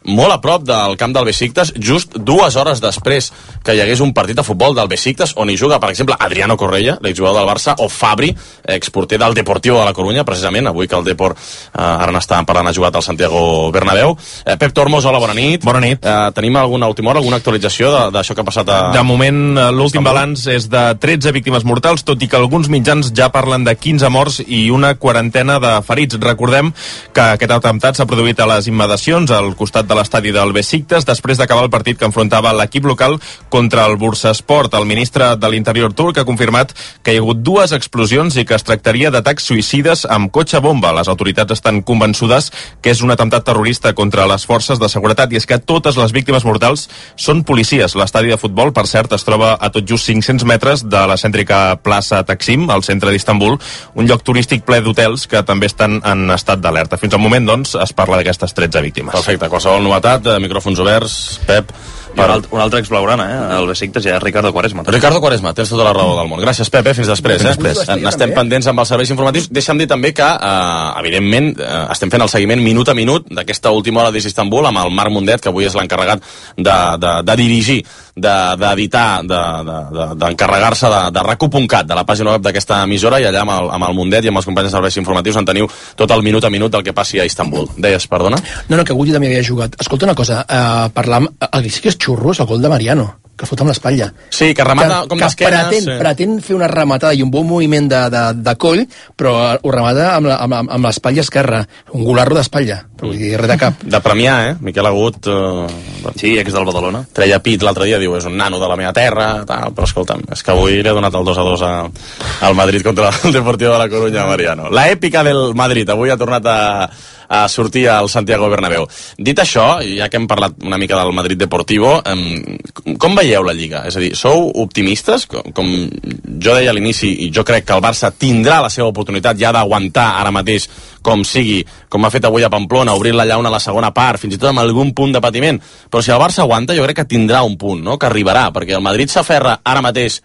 molt a prop del camp del Besiktas, just dues hores després que hi hagués un partit de futbol del Besiktas, on hi juga, per exemple, Adriano Correia, l'exjugador del Barça, o Fabri, exporter del Deportivo de la Corunya, precisament, avui que el Depor, eh, ara n'estàvem parlant, ha jugat al Santiago Bernabéu. Eh, Pep Tormos, hola, bona nit. Bona nit. Eh, tenim alguna última hora, alguna actualització d'això que ha passat a... De moment, l'últim balanç és de tretze víctimes mortals, tot i que alguns mitjans ja parlen de quinze morts i una quarantena de ferits. Recordem que aquest atemptat s'ha produït a les immediacions al costat de l'estadi del Besiktas, després d'acabar el partit que enfrontava l'equip local contra el Bursaspor. El ministre de l'Interior turc ha confirmat que hi ha hagut dues explosions i que es tractaria d'atacs suïcides amb cotxe bomba. Les autoritats estan convençudes que és un atemptat terrorista contra les forces de seguretat, i és que totes les víctimes mortals són policies. L'estadi de futbol, per cert, es troba a tot just cinc-cents metres de la cèntrica plaça Taksim, al centre d'Istanbul, un lloc turístic ple d'hotels que també estan en estat d'alerta. Fins al moment, doncs, es parla d'aquestes tretze víctimes. Perfecte, qualsevol novetat, eh, micròfons oberts, Pep. Per... Un, altre, un altre exblaugrana, eh? El Besiktas ja és Ricardo Quaresma. Ricardo Quaresma, tens tota la raó del món. Gràcies, Pep, eh? Fins després. Eh? després. N'estem pendents amb els serveis informatius. Deixa'm dir també que, eh, evidentment, eh, estem fent el seguiment minut a minut d'aquesta última hora d'Istanbul amb el Marc Mundet, que avui és l'encarregat de, de, de dirigir, d'editar, d'encarregar-se de, de, de, de RAC u punt cat, de la pàgina web d'aquesta emissora, i allà amb el, amb el Mundet i amb els companys de serveis informatius en teniu tot el minut a minut del que passi a Istanbul. Deies, perdona? No, no, que Guti també havia jugat. Escolta una cosa, eh, parlam, el sí que és xurro, és el gol de Mariano, que fot amb l'espatlla. Sí, que remata com d'esquenes. Pretén, sí. pretén fer una rematada i un bon moviment de, de, de coll, però ho remata amb, la, amb, amb l'espatlla esquerra. Un golarro d'espatlla, però vull dir, res de cap. De premiar, eh? Miquel Agut... Eh, sí, ex del Badalona. Treia pit l'altre dia, diu, és un nano de la meva terra, tal, però escolta'm, és que avui li ha donat el dos a dos a, al Madrid contra el Deportivo de la Corunya, Mariano. La èpica del Madrid, avui ha tornat a, a sortir al Santiago Bernabéu. Dit això, ja que hem parlat una mica del Madrid Deportivo, eh, com veieu la Lliga? És a dir, sou optimistes? Com, com jo deia a l'inici, i jo crec que el Barça tindrà la seva oportunitat ja d'aguantar ara mateix com sigui, com ha fet avui a Pamplona, obrir la llauna a la segona part, fins i tot amb algun punt de patiment. Però si el Barça aguanta, jo crec que tindrà un punt, no?, que arribarà, perquè el Madrid s'aferra ara mateix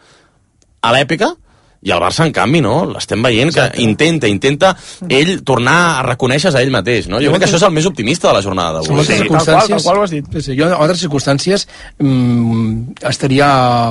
a l'èpica, i el Barça, en canvi, no? L'estem veient que intenta, intenta ell tornar a reconèixer-se a ell mateix, no? Jo crec que això és el més optimista de la jornada d'avui. En altres circumstàncies, qual, qual ho has dit? Jo, en altres circumstàncies, mmm, estaria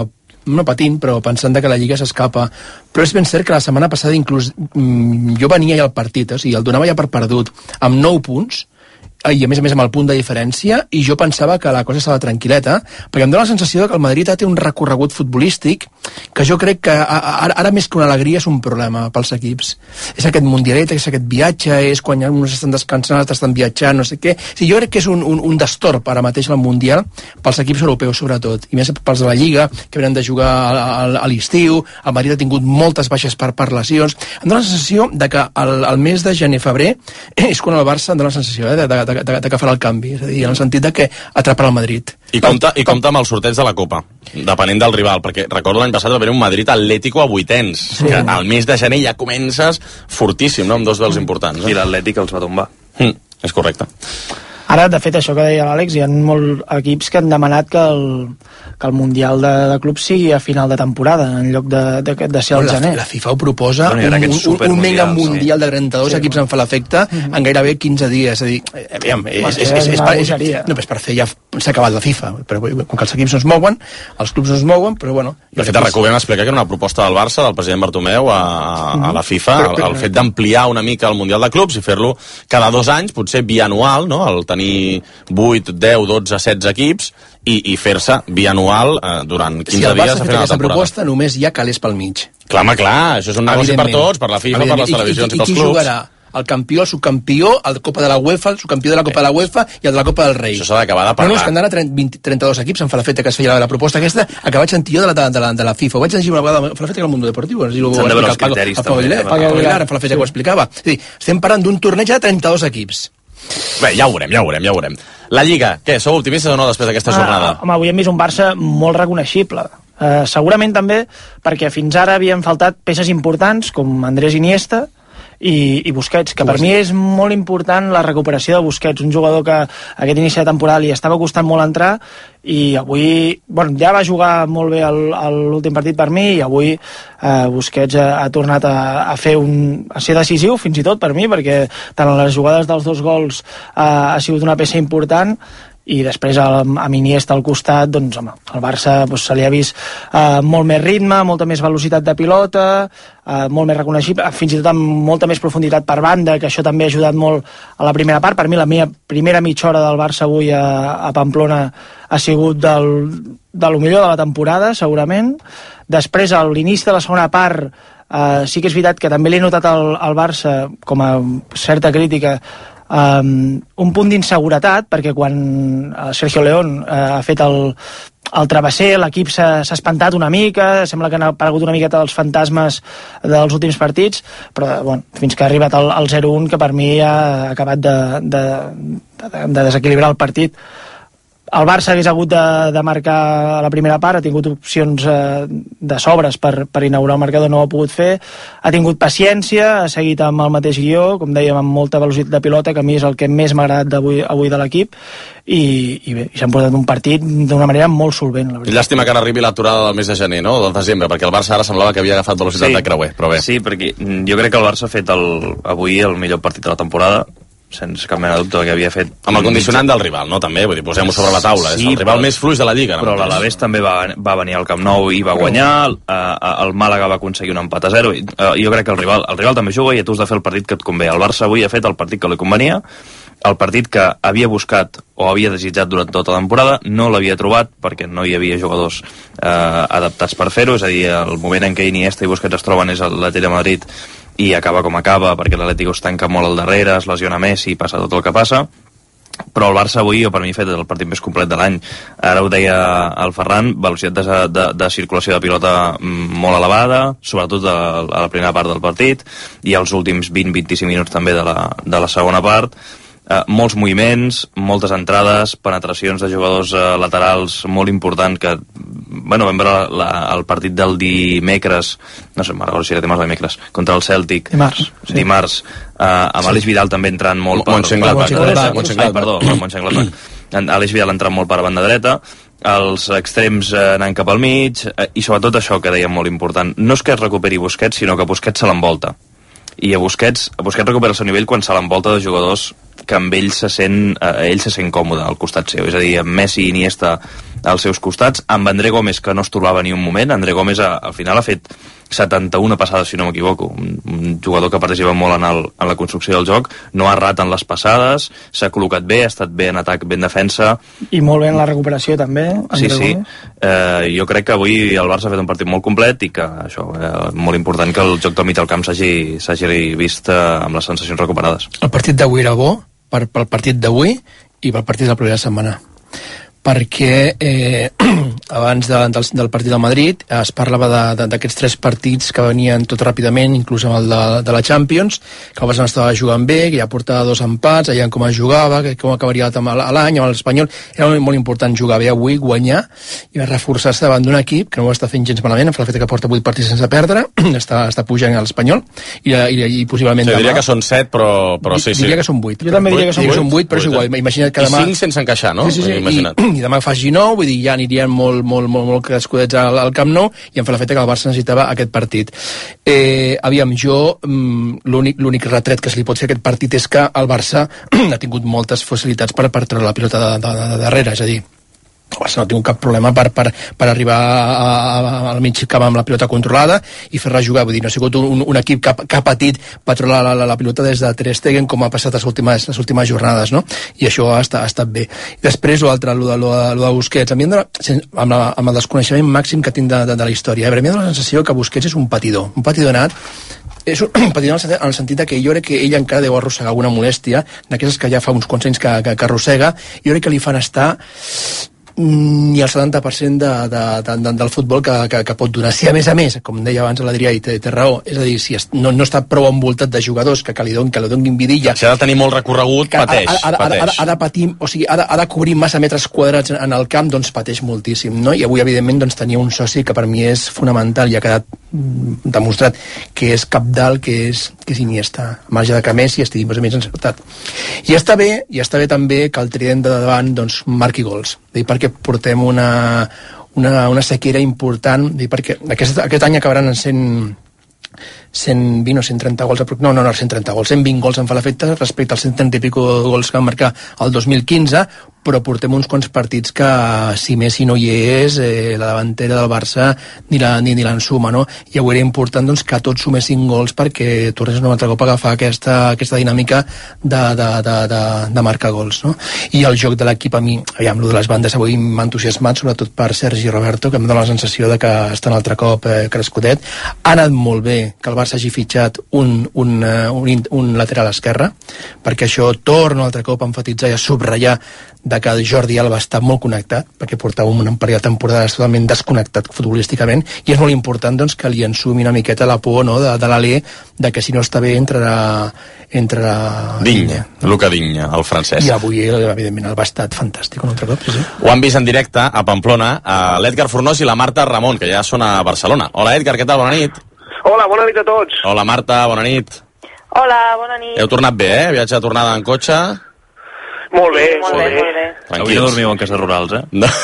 no patint, però pensant que la Lliga s'escapa. Però és ben cert que la setmana passada inclús mmm, jo venia ja al partit, o sigui, el donava ja per perdut, amb nou punts, i a més a més amb el punt de diferència, i jo pensava que la cosa estava tranquil·leta, perquè em dóna la sensació que el Madrid té un recorregut futbolístic que jo crec que ara, ara més que una alegria és un problema pels equips. És aquest mundialet, és aquest viatge, és quan uns estan descansant, altres estan viatjant, no sé què. O sigui, jo crec que és un, un, un destorb ara mateix al Mundial, pels equips europeus sobretot, i més pels de la Lliga, que venen de jugar a, a, a l'estiu. El Madrid ha tingut moltes baixes per, per lesions. Em dóna la sensació de que el, el mes de gener-febrer és quan el Barça em dóna la sensació eh, de, de, de De, de, de que farà el canvi, és a dir, en el sentit de que atraparà el Madrid. I compta, i compta amb el sorteig de la Copa, depenent del rival, perquè recordo l'any passat va haver un Madrid Atlético a vuitens, sí. Que al mes de gener ja comences fortíssim, no?, amb dos dels importants. Eh? I l'Atlètic els va tombar. Mm, és correcte. Ara, de fet, això que deia l'Àlex, hi ha molts equips que han demanat que el, que el Mundial de, de clubs sigui a final de temporada, en lloc de, de, de ser al gener. La, la FIFA ho proposa, no, un, un, un mega mundial sí. de trenta-dos sí, equips en fa l'efecte mm-hmm. en gairebé quinze dies. És a dir, aviam, és, és, és, és, és, per, és, no, és per fer ja... S'ha acabat la FIFA, però com que els equips no es mouen, els clubs no es mouen, però bueno... De fet, a RAC u vam explicar que era una proposta del Barça, del president Bartomeu, a, a la FIFA, però, però, el, el fet d'ampliar una mica el Mundial de Clubs i fer-lo cada dos anys, potser bianual, no?, el tenir vuit, deu, dotze, setze equips i, i fer-se bianual eh, durant quinze si dies a final de temporada. Si el Barça ha fet aquesta proposta, només hi ha calés pel mig. Clar, home, clar, això és un negoci per tots, per la FIFA, per les televisions i, i, i pels clubs. I qui jugarà? El campió, el subcampió, el Copa de la UEFA, el subcampió de la Copa de la UEFA i el de la Copa del Rei. Això s'ha d'acabar de pagar. No, no, és que han d'anar trenta-dos equips, em fa l'efecte que es feia la, la proposta aquesta, que vaig sentir jo de la, de la, de la FIFA. Ho vaig llegir una vegada, em fa l'efecte que el Mundo Deportivo. S'han de veure els criteris també. El Paco Aguilar, em fa l'efecte que ho explicava. És dir, estem parlant d'un torneig de trenta-dos equips. Bé, ja ho veurem, ja ho veurem, ja ho veurem. La Lliga, què, sou optimistes o no després d'aquesta jornada? Ah, home, avui hem vist un Barça molt reconeixible. Uh, segurament també perquè fins ara havien faltat peces importants com Andrés Iniesta i, i Busquets, que per mi és molt important la recuperació de Busquets, un jugador que aquest inici de temporada li estava costant molt entrar i avui, bueno, ja va jugar molt bé l'últim partit per mi i avui eh, Busquets ha, ha tornat a, a fer un, a ser decisiu fins i tot per mi, perquè tant en les jugades dels dos gols eh, ha sigut una peça important i després amb Iniesta al costat, doncs home, el Barça doncs, se li ha vist eh, molt més ritme, molta més velocitat de pilota, eh, molt més reconeixible, fins i tot amb molta més profunditat per banda, que això també ha ajudat molt a la primera part. Per mi la meva primera mitja hora del Barça avui a, a Pamplona ha sigut del, de lo millor de la temporada, segurament. Després, a l'inici de la segona part, eh, sí que és veritat que també l'he notat al, al Barça, com a certa crítica, Um, un punt d'inseguretat, perquè quan uh, Sergio León uh, ha fet el, el travesser, l'equip s'ha espantat una mica, sembla que han aparegut una miqueta els fantasmes dels últims partits, però bueno, fins que ha arribat al, al zero un, que per mi ha acabat de, de, de, de desequilibrar el partit. El Barça hagués hagut de, de marcar a la primera part, ha tingut opcions eh, de sobres per, per inaugurar el marcador, no ho ha pogut fer, ha tingut paciència, ha seguit amb el mateix guió, com dèiem, amb molta velocitat de pilota, que a mi és el que més m'ha agradat avui, avui de l'equip, i, i bé, s'han portat un partit d'una manera molt solvent. La veritat. Llàstima que ara arribi l'aturada del mes de gener, no?, del desembre, perquè el Barça ara semblava que havia agafat velocitat sí. de creuer, però bé. Sí, perquè jo crec que el Barça ha fet el, avui el millor partit de la temporada, sense cap mena de dubte que havia fet... Amb el condicionant del rival, no? També, vull dir, posem-ho sobre la taula. Sí, és el rival però, més fluix de la Lliga. Però l'Alavés també va, va venir al Camp Nou i va guanyar, uh, el Màlaga va aconseguir un empat a zero. Uh, jo crec que el rival, el rival també juga i tu has de fer el partit que et convé. El Barça avui ha fet el partit que li convenia, el partit que havia buscat o havia desitjat durant tota la temporada, no l'havia trobat perquè no hi havia jugadors eh, adaptats per fer-ho, és a dir, el moment en què Iniesta i Busquets es troben és l'Atlètic de Madrid i acaba com acaba perquè l'Atlético es tanca molt al darrere, es lesiona Messi, passa tot el que passa, però el Barça avui, per mi, ha fet el partit més complet de l'any. Ara ho deia el Ferran, velocitat de, de, de circulació de pilota molt elevada, sobretot a, a la primera part del partit, i els últims vint a vint-i-cinc minuts també de la, de la segona part. Uh, molts moviments, moltes entrades, penetracions de jugadors uh, laterals molt important que, bueno, vam veure la, el partit del dimecres, no sé, m'agrada si era dimarts o dimecres, contra el Celtic. Dimarts. Sí. Dimarts, uh, amb sí. Aleix Vidal també entrant molt per... Mönchengladbach. Ai, perdó, Mönchengladbach. Aleix Vidal entrant molt per a banda dreta, els extrems uh, anant cap al mig, uh, i sobretot això que dèiem molt important. No és que es recuperi Busquets, sinó que Busquets se l'envolta. I a Busquets, a Busquets recupera el seu nivell quan se l'envolta de jugadors que amb ell se sent, eh, ell se sent còmode al costat seu, és a dir, amb Messi i Iniesta als seus costats, amb André Gómez, que no es trobava ni un moment. André Gómez a, al final ha fet setanta-una passades, si no m'equivoco, un, un jugador que participa molt en, el, en la construcció del joc, no ha errat en les passades, s'ha col·locat bé, ha estat bé en atac, bé en defensa. I molt bé en la recuperació també, André sí, sí. Eh, jo crec que avui el Barça ha fet un partit molt complet i que això, eh, molt important que el joc del mig del camp s'hagi vist eh, amb les sensacions recuperades. El partit d'avui era bo, per, pel partit d'avui i pel partit de la primera setmana, perquè eh, abans de, del, del partit del Madrid es parlava d'aquests tres partits que venien tot ràpidament, inclús amb el de, de la Champions, que el Barça estava jugant bé, que ja portava dos empats, allà com es jugava, que com acabaria l'any amb l'Espanyol. Era molt, molt important jugar bé avui, guanyar i reforçar-se davant d'un equip que no ho està fent gens malament, amb el fet que porta vuit partits sense perdre, està, està pujant a l'Espanyol i, i, i possiblement sí, demà... Diria que són set, però, però sí, sí. Diria que són vuit. Jo també diria que són, són vuit, però és igual. Imagina't que demà... I cinc sense encaixar, no? Sí, sí, sí. I, i demà faci nou, vull dir, ja anirien molt, molt, molt, molt crescudets al, al Camp Nou i em fa l'efecte que el Barça necessitava aquest partit. Eh, aviam, jo l'únic retret que se li pot fer a aquest partit és que el Barça ha tingut moltes facilitats per, per treure la pilota de, de, de, de darrere, és a dir, el Barça no ha tingut cap problema per, per, per arribar a, a, al mig camp amb la pilota controlada i fer-la jugar, vull dir, no ha sigut un, un equip que, que ha patit per treure la, la, la pilota des de Ter Stegen com ha passat les últimes, les últimes jornades, no? I això ha estat, ha estat bé. I després, l'altre, lo de, lo, de, lo de Busquets, a mi de, amb, la, amb el desconeixement màxim que tinc de, de, de la història, a veure, a mi em dona la sensació que Busquets és un patidor, un patidor nat, és un patidor en el sentit que jo crec que ell encara deu arrossegar alguna molèstia, d'aquestes que ja fa uns quants anys que, que, que arrossega, jo crec que li fan estar ni el setanta per cent de, de, de, de, del futbol que, que, que pot donar. Si a més a més, com deia abans l'Adrià i té, té raó, és a dir, si es, no, no està prou envoltat de jugadors que, que li donin, que li donin vidilla, si ha de tenir molt recorregut, pateix, ha, ha, ha, pateix. Ha, ha, ha de patir, o sigui, ha de, ha de cobrir massa metres quadrats en el camp, doncs pateix moltíssim, no? I avui, evidentment, doncs, tenia un soci que per mi és fonamental i ha quedat demostrat que és cabdal, que és, que és Iniesta, a marge de que Messi estigui més o menys encertat. I està bé, i està bé també que el trident de davant doncs, marqui gols, perquè portem una, una, una sequera important, perquè aquest, aquest any acabaran en cent, cent vint o cent trenta gols, no, no, no, cent trenta gols, cent vint gols em fa l'efecte respecte als cent trenta i pico gols que van marcar el dos mil quinze, però portem uns quants partits que, si Messi no hi és, eh, la davantera del Barça ni la, ni, ni l'ensuma, no? I avui era important doncs, que tots sumessin gols perquè tornés un altre cop a agafar aquesta, aquesta dinàmica de, de, de, de, de marcar gols, no? I el joc de l'equip, a mi, aviam, lo de les bandes avui m'ha entusiasmat, sobretot per Sergi Roberto, que em dóna la sensació de que està un altre cop eh, crescudet. Ha anat molt bé que el Barça hagi fitxat un, un, uh, un, un lateral esquerre, perquè això torna un altre cop a enfatitzar i a subratllar de que Jordi Alba està molt connectat, perquè portava un parell de temporades totalment desconnectat futbolísticament, i és molt important doncs, que li ensumi una miqueta la por, no?, de, de l'Alé, de que si no està bé entrarà... entrarà... Digne, Luca Digne, el francès. I avui, evidentment, el va estat fantàstic un altre cop, sí. Ho han vist en directe a Pamplona, a l'Edgar Fornós i la Marta Ramon, que ja són a Barcelona. Hola, Edgar, què tal? Bona nit. Hola, bona nit a tots. Hola, Marta, bona nit. Hola, bona nit. Heu tornat bé, eh? Viatge de tornada en cotxe? Molt bé, sí, molt bé, molt bé. Avui no dormiu en cases rurals, eh? No,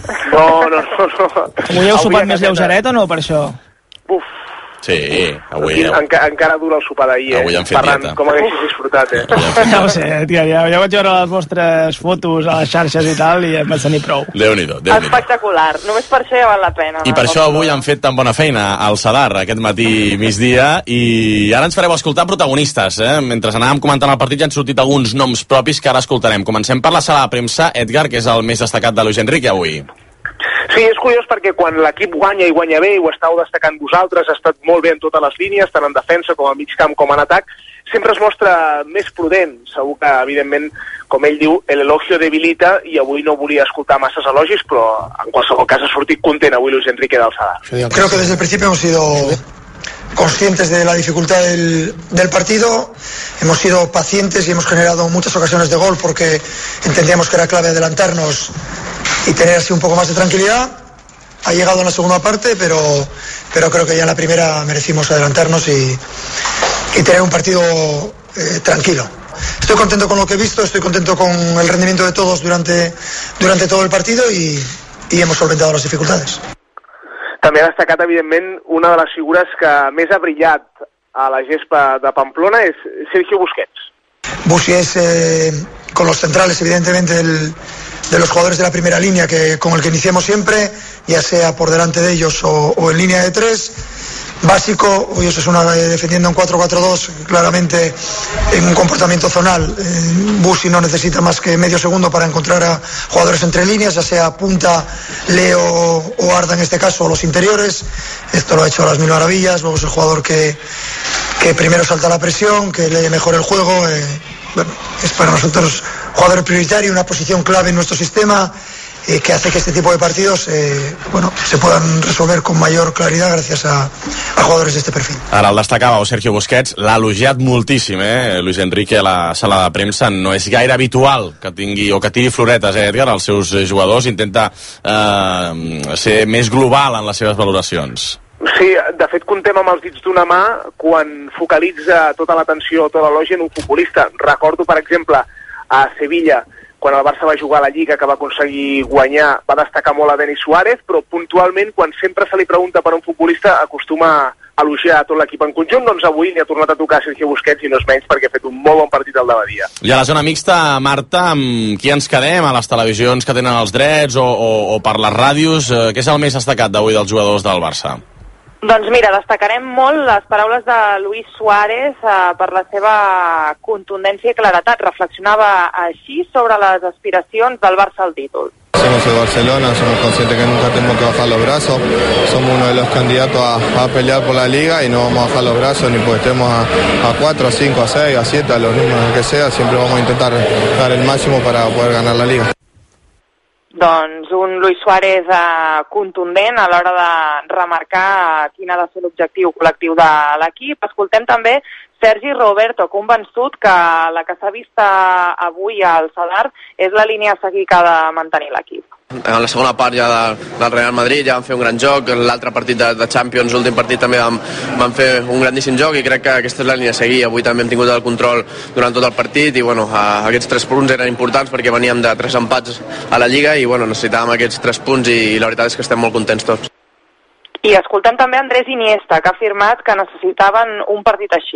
no, no. no. Avui heu sopat més lleugeret o no, per això? Uf. Sí, avui... Enca, encara dura el sopar d'ahir, eh? Avui han fet Ferran, dieta. com haguessis disfrutat, eh? Ja ho sé, tia, ja, ja vaig veure les vostres fotos a les xarxes i tal, i em vaig tenir prou. Déu-n'hi-do, Déu-n'hi-do. Espectacular, només per això ja val la pena. I per això avui han fet tan bona feina al Sadar aquest matí migdia, i ara ens fareu escoltar protagonistes, eh? Mentre anàvem comentant el partit ja han sortit alguns noms propis que ara escoltarem. Comencem per la sala de premsa, Edgar, que és el més destacat de Luis Enrique avui. Sí, és curiós perquè quan l'equip guanya i guanya bé, i ho estàu destacant vosaltres, ha estat molt bé en totes les línies, tant en defensa com a mig camp com en atac, sempre es mostra més prudent. Segur que, evidentment, com ell diu, el elogio debilita, i avui no volia escoltar masses elogis, però en qualsevol cas ha sortit content avui Luis Enrique del Sadar. Creo que desde el principio hemos sido conscientes de la dificultad del, del partido, hemos sido pacientes y hemos generado muchas ocasiones de gol porque entendíamos que era clave adelantarnos y tener así un poco más de tranquilidad. Ha llegado en la segunda parte, pero, pero creo que ya en la primera merecimos adelantarnos y, y tener un partido eh, tranquilo. Estoy contento con lo que he visto, estoy contento con el rendimiento de todos durante, durante todo el partido y, y hemos solventado las dificultades. També ha destacat, evidentment, una de les figures que més ha brillat a la gespa de Pamplona és Sergio Busquets. Busquets, eh, con los centrales, evidentemente, el, de los jugadores de la primera línea, que con el que iniciamos siempre, ya sea por delante de ellos o, o en línea de tres. Básico, hoy eso es una defendiendo en cuatro cuatro dos, claramente en un comportamiento zonal. Eh, Busi no necesita más que medio segundo para encontrar a jugadores entre líneas, ya sea Punta, Leo o Arda en este caso, o los interiores. Esto lo ha hecho a las mil maravillas. Luego es el jugador que, que primero salta la presión, que lee mejor el juego. Eh, bueno, es para nosotros jugador prioritario, una posición clave en nuestro sistema. Eh, que hace que este tipo de partidos eh, bueno, se puedan resolver con mayor claridad gracias a, a jugadores de este perfil. Ara el destacàveu, Sergio Busquets, l'ha elogiat moltíssim, eh? Luis Enrique a la sala de premsa. No és gaire habitual que tingui o que tiri floretes, eh, Edgar, als seus jugadors. Intenta eh, ser més global en les seves valoracions. Sí, de fet contem amb els dits d'una mà quan focalitza tota l'atenció, tota l'elogi en un futbolista. Recordo, per exemple, a Sevilla, quan el Barça va jugar a la Lliga, que va aconseguir guanyar, va destacar molt a Denis Suárez, però puntualment, quan sempre se li pregunta per un futbolista, acostuma a elogiar tot l'equip en conjunt. Doncs avui li ha tornat a tocar Sergio Busquets, i no és menys perquè ha fet un molt bon partit al Badia. I a la zona mixta, Marta, amb qui ens quedem? A les televisions que tenen els drets o, o, o per les ràdios? Eh, què és el més destacat d'avui dels jugadors del Barça? Doncs mira, destacarem molt les paraules de Luis Suárez eh, per la seva contundència i claretat. Reflexionava així sobre les aspiracions del Barça al títol. Somos el Barcelona, somos conscientes que nunca tenemos que bajar los brazos, somos uno de los candidatos a, a pelear por la Liga y no vamos a bajar los brazos ni porque estemos a, a cuatro, a cinco, a seis, a siete, a los números que sea, siempre vamos a intentar dar el máximo para poder ganar la Liga. Doncs un Luis Suárez eh, contundent a l'hora de remarcar quin ha de ser l'objectiu col·lectiu de l'equip. Escoltem també Sergi Roberto, convençut que la que s'ha vist avui al Sadar és la línia a seguir que ha de mantenir l'equip. En la segona part ja de, del Real Madrid ja vam fer un gran joc, l'altre partit de, de Champions, l'últim partit també vam, vam fer un grandíssim joc i crec que aquesta és la línia a seguir. Avui també hem tingut el control durant tot el partit i bueno, aquests tres punts eren importants perquè veníem de tres empats a la Lliga i bueno, necessitàvem aquests tres punts i, i la veritat és que estem molt contents tots. I escoltem també Andrés Iniesta, que ha afirmat que necessitaven un partit així.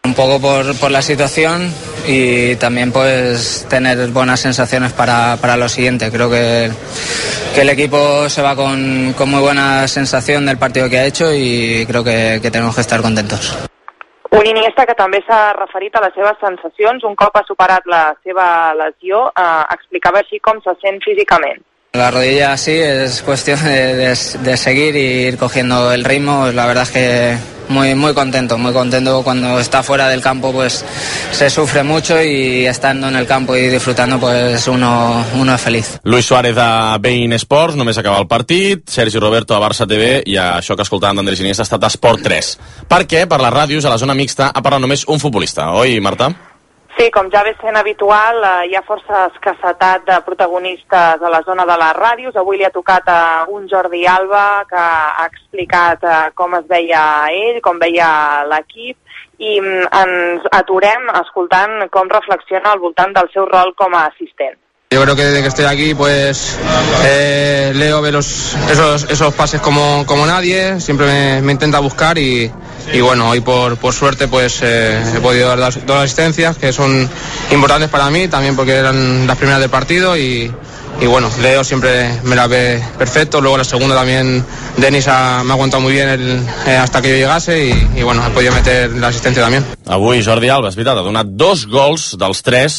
Un poco por, por la situación y también pues tener buenas sensaciones para, para lo siguiente. Creo que, que el equipo se va con, con muy buena sensación del partido que ha hecho y creo que, que tenemos que estar contentos. Un Iniesta que també s'ha referit a les seves sensacions un cop ha superat la seva lesió, eh, explicava així com se sent físicament. La rodilla sí, es cuestión de, de, de seguir y ir cogiendo el ritmo. La verdad es que muy muy contento, muy contento. Cuando está fuera del campo pues se sufre mucho y estando en el campo y disfrutando pues uno, uno es feliz. Luis Suárez a Bein Sports, només acaba el partit. Sergi Roberto a Barça T V i això que escoltàvem d'Andrés Iniesta ha estat a Esport tres. Per què? Per les ràdios, a la zona mixta, ha parlat només un futbolista. Oi, Marta? Sí, com ja ve sent habitual, eh, hi ha força escassetat de protagonistes a la zona de les ràdios. Avui li ha tocat a un Jordi Alba que ha explicat eh, com es veia ell, com veia l'equip, i mm, ens aturem escoltant com reflexiona al voltant del seu rol com a assistent. Yo creo que desde que estoy aquí, pues eh, Leo ve los, esos, esos pases como, como nadie, siempre me, me intenta buscar y, y bueno, hoy por, por suerte pues eh, he podido dar dos, dos asistencias que son importantes para mí, también porque eran las primeras del partido y, y bueno, Leo siempre me la ve perfecto, luego la segunda también Denis ha, me ha aguantado muy bien el, eh, hasta que yo llegase y, y bueno, he podido meter la asistencia también. Avui Jordi Alba, és veritat, ha donat dos gols dels tres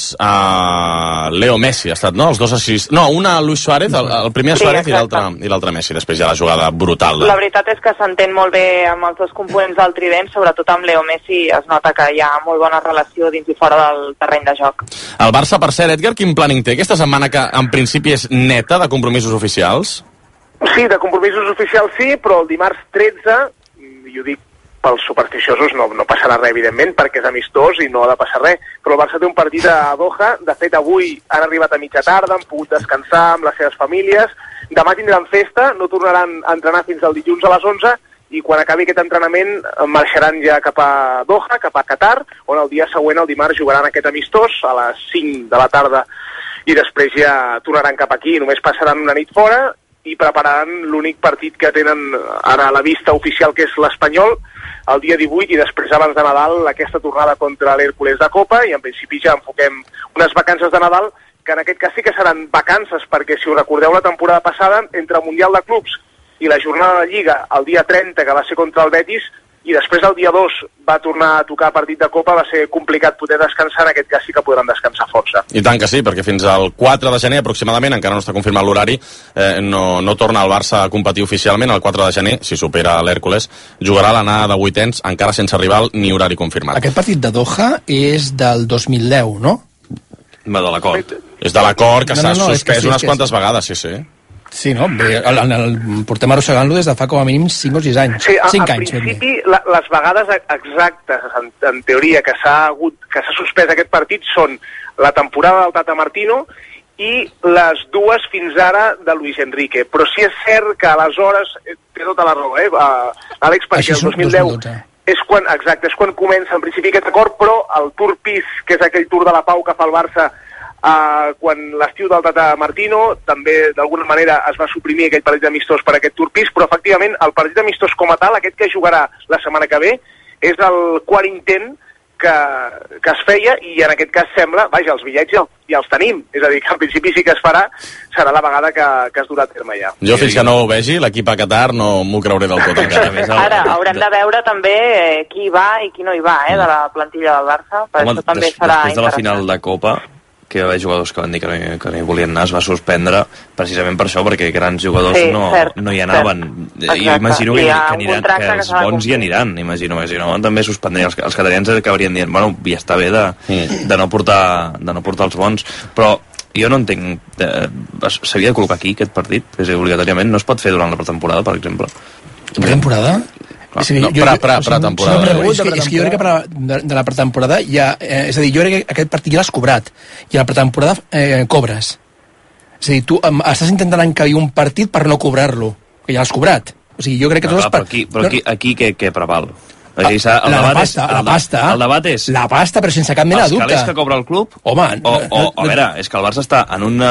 a Leo Messi, ha estat, no? Els dos assist... No, una a Luis Suárez, el, el primer a Suárez sí, i l'altre Messi, després ja la jugada brutal. De... La veritat és que s'entén molt bé amb els dos components del trident, sobretot amb Leo Messi es nota que hi ha molt bona relació dins i fora del terreny de joc. El Barça, per cert, Edgar, quin planning té aquesta setmana que en principi és neta de compromisos oficials? Sí, de compromisos oficials sí, però el dimarts tretze, i ho dic pels supersticiosos, no, no passarà res, evidentment, perquè és amistós i no ha de passar res, però el Barça té un partit a Doha, de fet avui han arribat a mitja tarda, han pogut descansar amb les seves famílies, demà tindran festa, no tornaran a entrenar fins al dilluns a les onze, i quan acabi aquest entrenament marxaran ja cap a Doha, cap a Qatar, on el dia següent, el dimarts, jugaran aquest amistós a les cinc de la tarda, i després ja tornaran cap aquí, només passaran una nit fora i prepararan l'únic partit que tenen ara a la vista oficial, que és l'Espanyol, el dia divuit, i després abans de Nadal aquesta tornada contra l'Hèrcules de Copa, i en principi ja enfoquem unes vacances de Nadal que en aquest cas sí que seran vacances, perquè si us recordeu la temporada passada, entre el Mundial de Clubs i la jornada de Lliga el dia trenta, que va ser contra el Betis, i després el dia dos va tornar a tocar partit de Copa, va ser complicat poder descansar, en aquest cas sí que podran descansar força. I tant que sí, perquè fins al quatre de gener aproximadament, encara no està confirmat l'horari, eh, no, no torna el Barça a competir oficialment. El quatre de gener, si supera l'Hèrcules, jugarà l'anada de vuitens, encara sense rival ni horari confirmat. Aquest partit de Doha és del dos mil deu, no? Va, de l'acord. És de l'acord que s'ha no, no, no, suspès sí, unes quantes és... vegades, sí, sí. Sí, no? Bé, el, el, el portem arrossegant-lo des de fa com a mínim cinc o sis anys. Sí, a, cinc a anys, principi, la, les vegades exactes, en, en teoria, que s'ha hagut, que s'ha suspès aquest partit són la temporada del Tata Martino i les dues fins ara de Luis Enrique. Però sí és cert que aleshores, té tota la raó, eh, Àlex, perquè el dos mil deu és quan, exacte, és quan comença en principi aquest acord, però el Tour Pis, que és aquell Tour de la Pau que fa el Barça Uh, quan l'estiu del Tata Martino també d'alguna manera es va suprimir aquell partit amistós per aquest Tour Pis, però efectivament el partit amistós com a tal, aquest que jugarà la setmana que ve, és el quart intent que, que es feia, i en aquest cas sembla, vaja, els bitllets ja, ja els tenim, és a dir, que en principi sí que es farà, serà la vegada que, que es durà a terme ja. Jo fins que no ho vegi, l'equip a Qatar no m'ho creuré del tot encara. Ara haurem de veure també qui va i qui no hi va, eh, de la plantilla del Barça, per Home, això també des, serà després de la final de Copa, que hi va haver jugadors que van dir que no, que no hi volien anar, es va suspendre precisament per això, perquè grans jugadors sí, no, cert, no hi anaven. Cert. I imagino que, que, aniran, que els que bons hi aniran, imagino, que si no també suspendrien. Els, els catalans acabarien dient, bueno, ja està bé de, de, no portar, de no portar els bons, però jo no entenc, eh, s'havia de col·locar aquí aquest partit, és a dir, obligatòriament, no es pot fer durant la pretemporada, per exemple. Pretemporada? No, no, pre, pre, pretemporada. No, és, que, és que jo crec que pre, de, de la pretemporada ja, eh, és a dir, jo crec que aquest partit ja l'has cobrat i a la pretemporada eh, cobres. És a dir, tu um, estàs intentant encabir un partit per no cobrar-lo, que ja l'has cobrat. O sigui, jo crec que no, tots... Clar, però aquí, però aquí, aquí què, què preval? O sigui, el, la, debat la pasta, és, el, la pasta, el debat és... La pasta, però sense cap mena de dubte. Els calés que cobra el club? Home... O, o, a veure, és que el Barça està en una...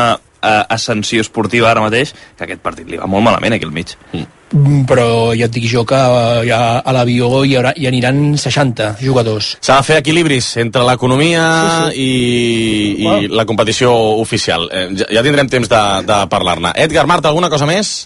uh, ascensió esportiva ara mateix, que aquest partit li va molt malament aquí al mig. Mm. Però ja et dic jo que uh, ja a l'avió hi, haurà, hi aniran seixanta jugadors. S'ha de fer equilibris entre l'economia sí, sí. i, i wow. la competició oficial. Eh, ja, ja tindrem temps de, de parlar-ne. Edgar, Marta, alguna cosa més?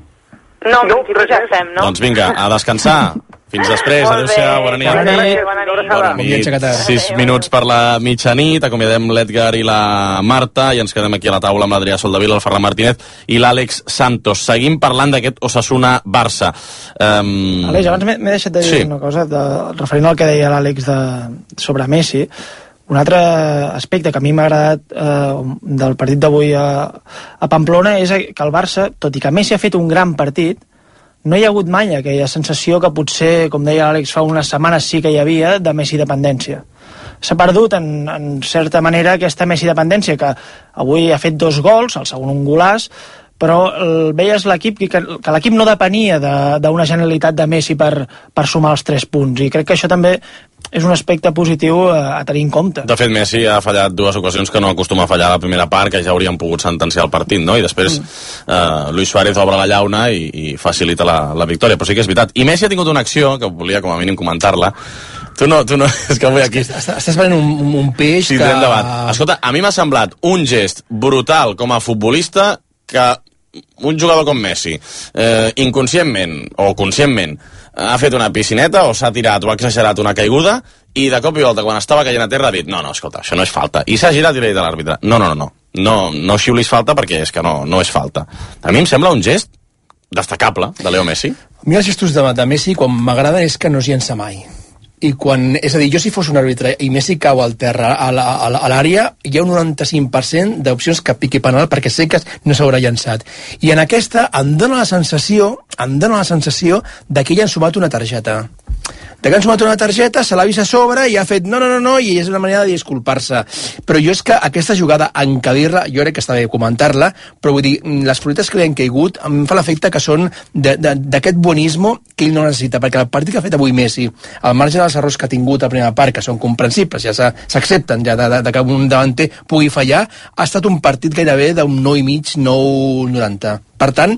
No, no ja estem, no? Doncs vinga, a descansar. Fins després, adéu-siau, bona nit. Bona nit. Bona nit. Bona nit. Sis minuts per la mitjanit, acomiadem l'Edgar i la Marta i ens quedem aquí a la taula amb l'Adrià Soldevila, el Ferran Martínez i l'Àlex Santos. Seguim parlant d'aquest Osasuna-Barça. Um... Àlex, abans m'he deixat de dir sí. una cosa, de, referint al que deia l'Àlex de, sobre Messi. Un altre aspecte que a mi m'ha agradat eh, del partit d'avui a, a Pamplona és que el Barça, tot i que Messi ha fet un gran partit, no hi ha hagut mai aquella sensació que potser, com deia l'Àlex, fa unes setmanes sí que hi havia de Messi dependència. S'ha perdut, en, en certa manera, aquesta Messi dependència, que avui ha fet dos gols, el segon un golàs, però el, veies l'equip que, que l'equip no depenia d'una genialitat de Messi per, per sumar els tres punts, i crec que això també és un aspecte positiu a, a tenir en compte. De fet, Messi ha fallat dues ocasions que no acostuma a fallar a la primera part, que ja haurien pogut sentenciar el partit, no? I després mm. eh, Luis Suárez obre la llauna i, i facilita la, la victòria, però sí que és veritat. I Messi ha tingut una acció, que volia com a mínim comentar-la. Tu no, tu no, és que avui aquí... Estàs, estàs venent un, un peix sí, que... Escolta, a mi m'ha semblat un gest brutal com a futbolista que un jugador com Messi, eh, inconscientment o conscientment, ha fet una piscineta o s'ha tirat o ha exagerat una caiguda i de cop i volta quan estava caient a terra ha dit no, no, escolta, això no és falta, i s'ha girat i li ha dit a l'àrbitre no, no, no, no, no, no xiulis falta perquè és que no, no és falta. A mi em sembla un gest destacable de Leo Messi. A mi els gestos de, de Messi quan m'agrada és que no es llença mai. I quan, és a dir, jo si fos un àrbitre i Messi cau al terra a l'àrea, hi ha un noranta-cinc per cent d'opcions que piqui penal perquè sé que no s'haurà llançat. I en aquesta em dóna la sensació, em dóna la sensació de que ell ha sumat una targeta. De que han sumat una targeta, se l'ha vist a sobre i ha fet no, no, no, no, i és una manera de disculpar-se. Però jo és que aquesta jugada, encadir-la, jo crec que està bé comentar-la, però vull dir, les fruites que li han caigut em fa l'efecte que són d'aquest bonismo que ell no necessita, perquè el partit que ha fet avui Messi, al marge dels errors que ha tingut a primera part, que són comprensibles, ja s'accepten ja de, de, de que un davanter pugui fallar, ha estat un partit gairebé d'un nou i mig, nou noranta. Per tant...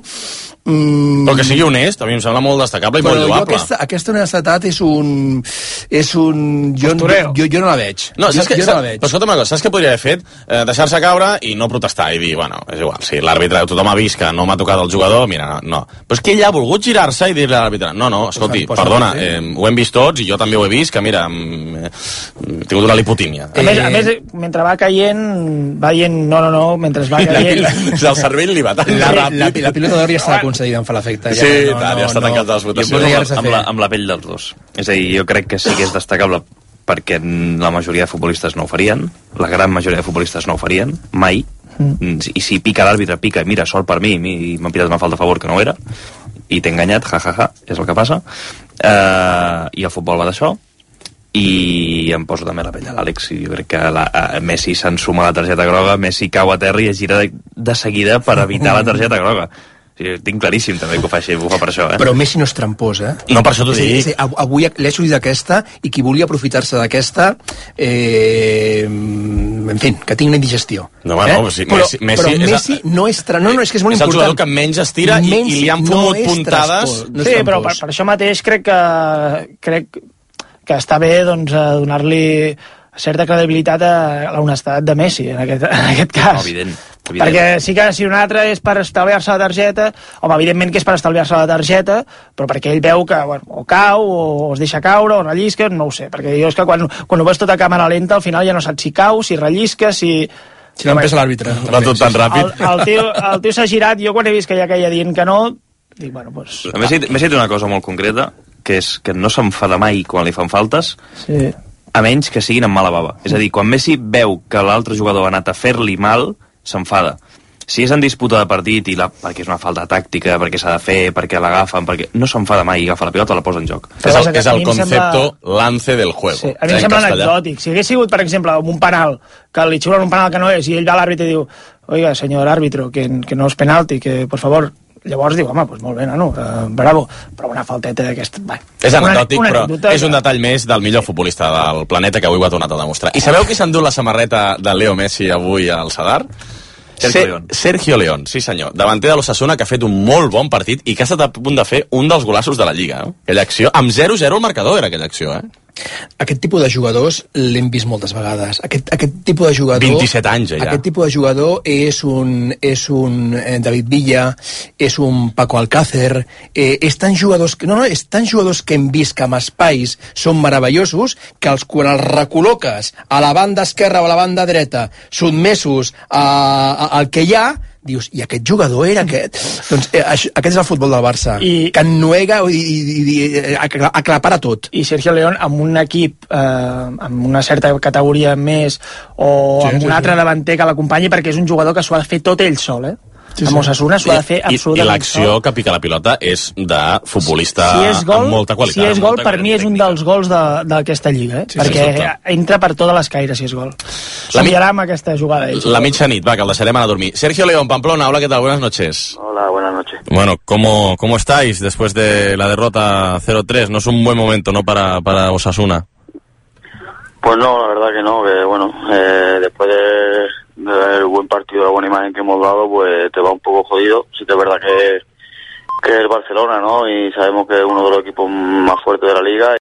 Mm, però que sigui honest, a mi em sembla molt destacable i molt lloable. Aquesta, aquesta honestetat és un... És un... Jo, jo, jo no la veig. No, saps jo, que, jo no la veig. Però escolta'm una cosa, saps què podria haver fet? Eh, deixar-se caure i no protestar i dir, bueno, és igual, si l'àrbitre, tothom ha vist que no m'ha tocat el jugador, mira, no, no. Però és que ell ha volgut girar-se i dir-li a l'àrbitre, no, no, escolti, pues, perdona, eh, ho hem vist tots i jo també ho he vist, que mira, he tingut una lipotímia. A més, a més, mentre va caient, va dient, no, no, no, mentre va caient... El cervell li va tan ràpid. La, la pilota d'or ja està concedida, em fa l'efecte. Ja, sí, no, tant, no, ja està no, tancat de les votacions. Jo amb, la, amb la pell dels dos. És a dir, jo crec que sí que és destacable perquè la majoria de futbolistes no ho farien, la gran majoria de futbolistes no ho farien, mai. Mm. I si pica l'àrbitre, pica, i mira, sort per mi, i m'han pitat una falta a favor que no era, i t'he enganyat, ja, ja, ja, és el que passa. Uh, I el futbol va d'això. I em poso també la pell de l'Àlex i jo crec que la, a Messi s'ensuma la targeta groga, Messi cau a terra i es gira de, de seguida per evitar la targeta groga. Sí, tinc claríssim també que ho fa així, ho fa per això, eh? Però Messi no és trampós, eh? No, per això t'ho dic. Sí, sí, avui l'he sortit d'aquesta i qui volia aprofitar-se d'aquesta, eh, en fi, que tingui una indigestió. No, eh? no, sí, però, Messi, Messi, però Messi és, no és tra... no, no, és que és molt és important. És el jugador que menys estira i, i li han fumut no puntades. No sí, però per, per això mateix crec que crec que està bé doncs, donar-li certa credibilitat a l'honestedat de Messi en aquest, en aquest cas. No, evident, evident. Perquè sí que si un altre és per estalviar-se la targeta, home, evidentment que és per estalviar-se la targeta, però perquè ell veu que bueno, o cau, o es deixa caure, o rellisca, no ho sé, perquè jo és que quan, quan ho veus tot a càmera lenta, al final ja no saps si cau, si rellisca, si... Si no empesa l'àrbitre. Va tot tan ràpid. El, el, tio, el tio s'ha girat, jo quan he vist que ja queia dient que no, dic, bueno, doncs... Pues, Messi, Messi té una cosa molt concreta, que és que no s'enfada mai quan li fan faltes, sí. a menys que siguin amb mala bava. És a dir, quan Messi veu que l'altre jugador ha anat a fer-li mal, s'enfada. Si és en disputa de partit, i la, perquè és una falta tàctica, perquè s'ha de fer, perquè l'agafen, perquè no s'enfada mai, i agafa la pilota, la posa en joc. És el, és el concepto sembla... lance del juego. Sí, a mi em sembla anecdòtic. Si hagués sigut, per exemple, un penal, que li xiulen un penal que no és, i ell va a l'àrbitre i diu, oiga, senyor árbitro, que, que no és penalti, que, por favor... Llavors diu, home, doncs molt bé, nano, uh, bravo, però una falteta d'aquesta... És anecdòtic, una, una però anecdota... és un detall més del millor futbolista del planeta que avui ho ha tornat a demostrar. I sabeu qui s'endú la samarreta de Leo Messi avui al Sadar? Sergio León. Sergio León, sí senyor. Davanter de l'Osasuna, que ha fet un molt bon partit i que ha estat a punt de fer un dels golassos de la Lliga. Eh? Aquella acció, amb zero zero el marcador era aquella acció, eh? Aquest tipus de jugadors l'hem vist moltes vegades. Aquest, aquest tipus de jugador... vint-i-set anys, ja. Aquest tipus de jugador és un, és un eh, David Villa, és un Paco Alcácer, eh, és tan jugadors que, no, no, és tan jugadors que hem vist que amb espais són meravellosos, que els, quan els recol·loques a la banda esquerra o a la banda dreta, sotmesos a, a, al que hi ha, dius, i aquest jugador era aquest? Doncs eh, aquest és el futbol del Barça, I, que ennuega i, i, i, i aclapara tot. I Sergio León, amb un equip eh, amb una certa categoria més, o sí, amb un sí, altre sí. davanter que l'acompanyi, perquè és un jugador que s'ho ha de fer tot ell sol, eh? Sí, sí. Amb Osasuna s'ho ha de fer absolutament I, i l'acció que pica la pilota és de futbolista si és gol, amb molta qualitat. Si és gol, per mi és un dels gols d'aquesta Lliga, eh? sí, perquè sí, entra per totes les caires si és gol. S'enviarà amb aquesta jugada. Ell, la mitjanit, va, que el deixarem anar a dormir. Sergio León, Pamplona, hola, ¿qué tal? Buenas noches. Hola, buenas noches. Bueno, ¿cómo, cómo estáis después de la derrota cero tres? No es un buen momento, ¿no?, para, para Osasuna. Pues no, la verdad que no, que bueno, eh, después de del buen partido, la buena imagen que hemos dado, pues te va un poco jodido. Sí que es verdad que, que es Barcelona, ¿no? Y sabemos que es uno de los equipos más fuertes de la liga.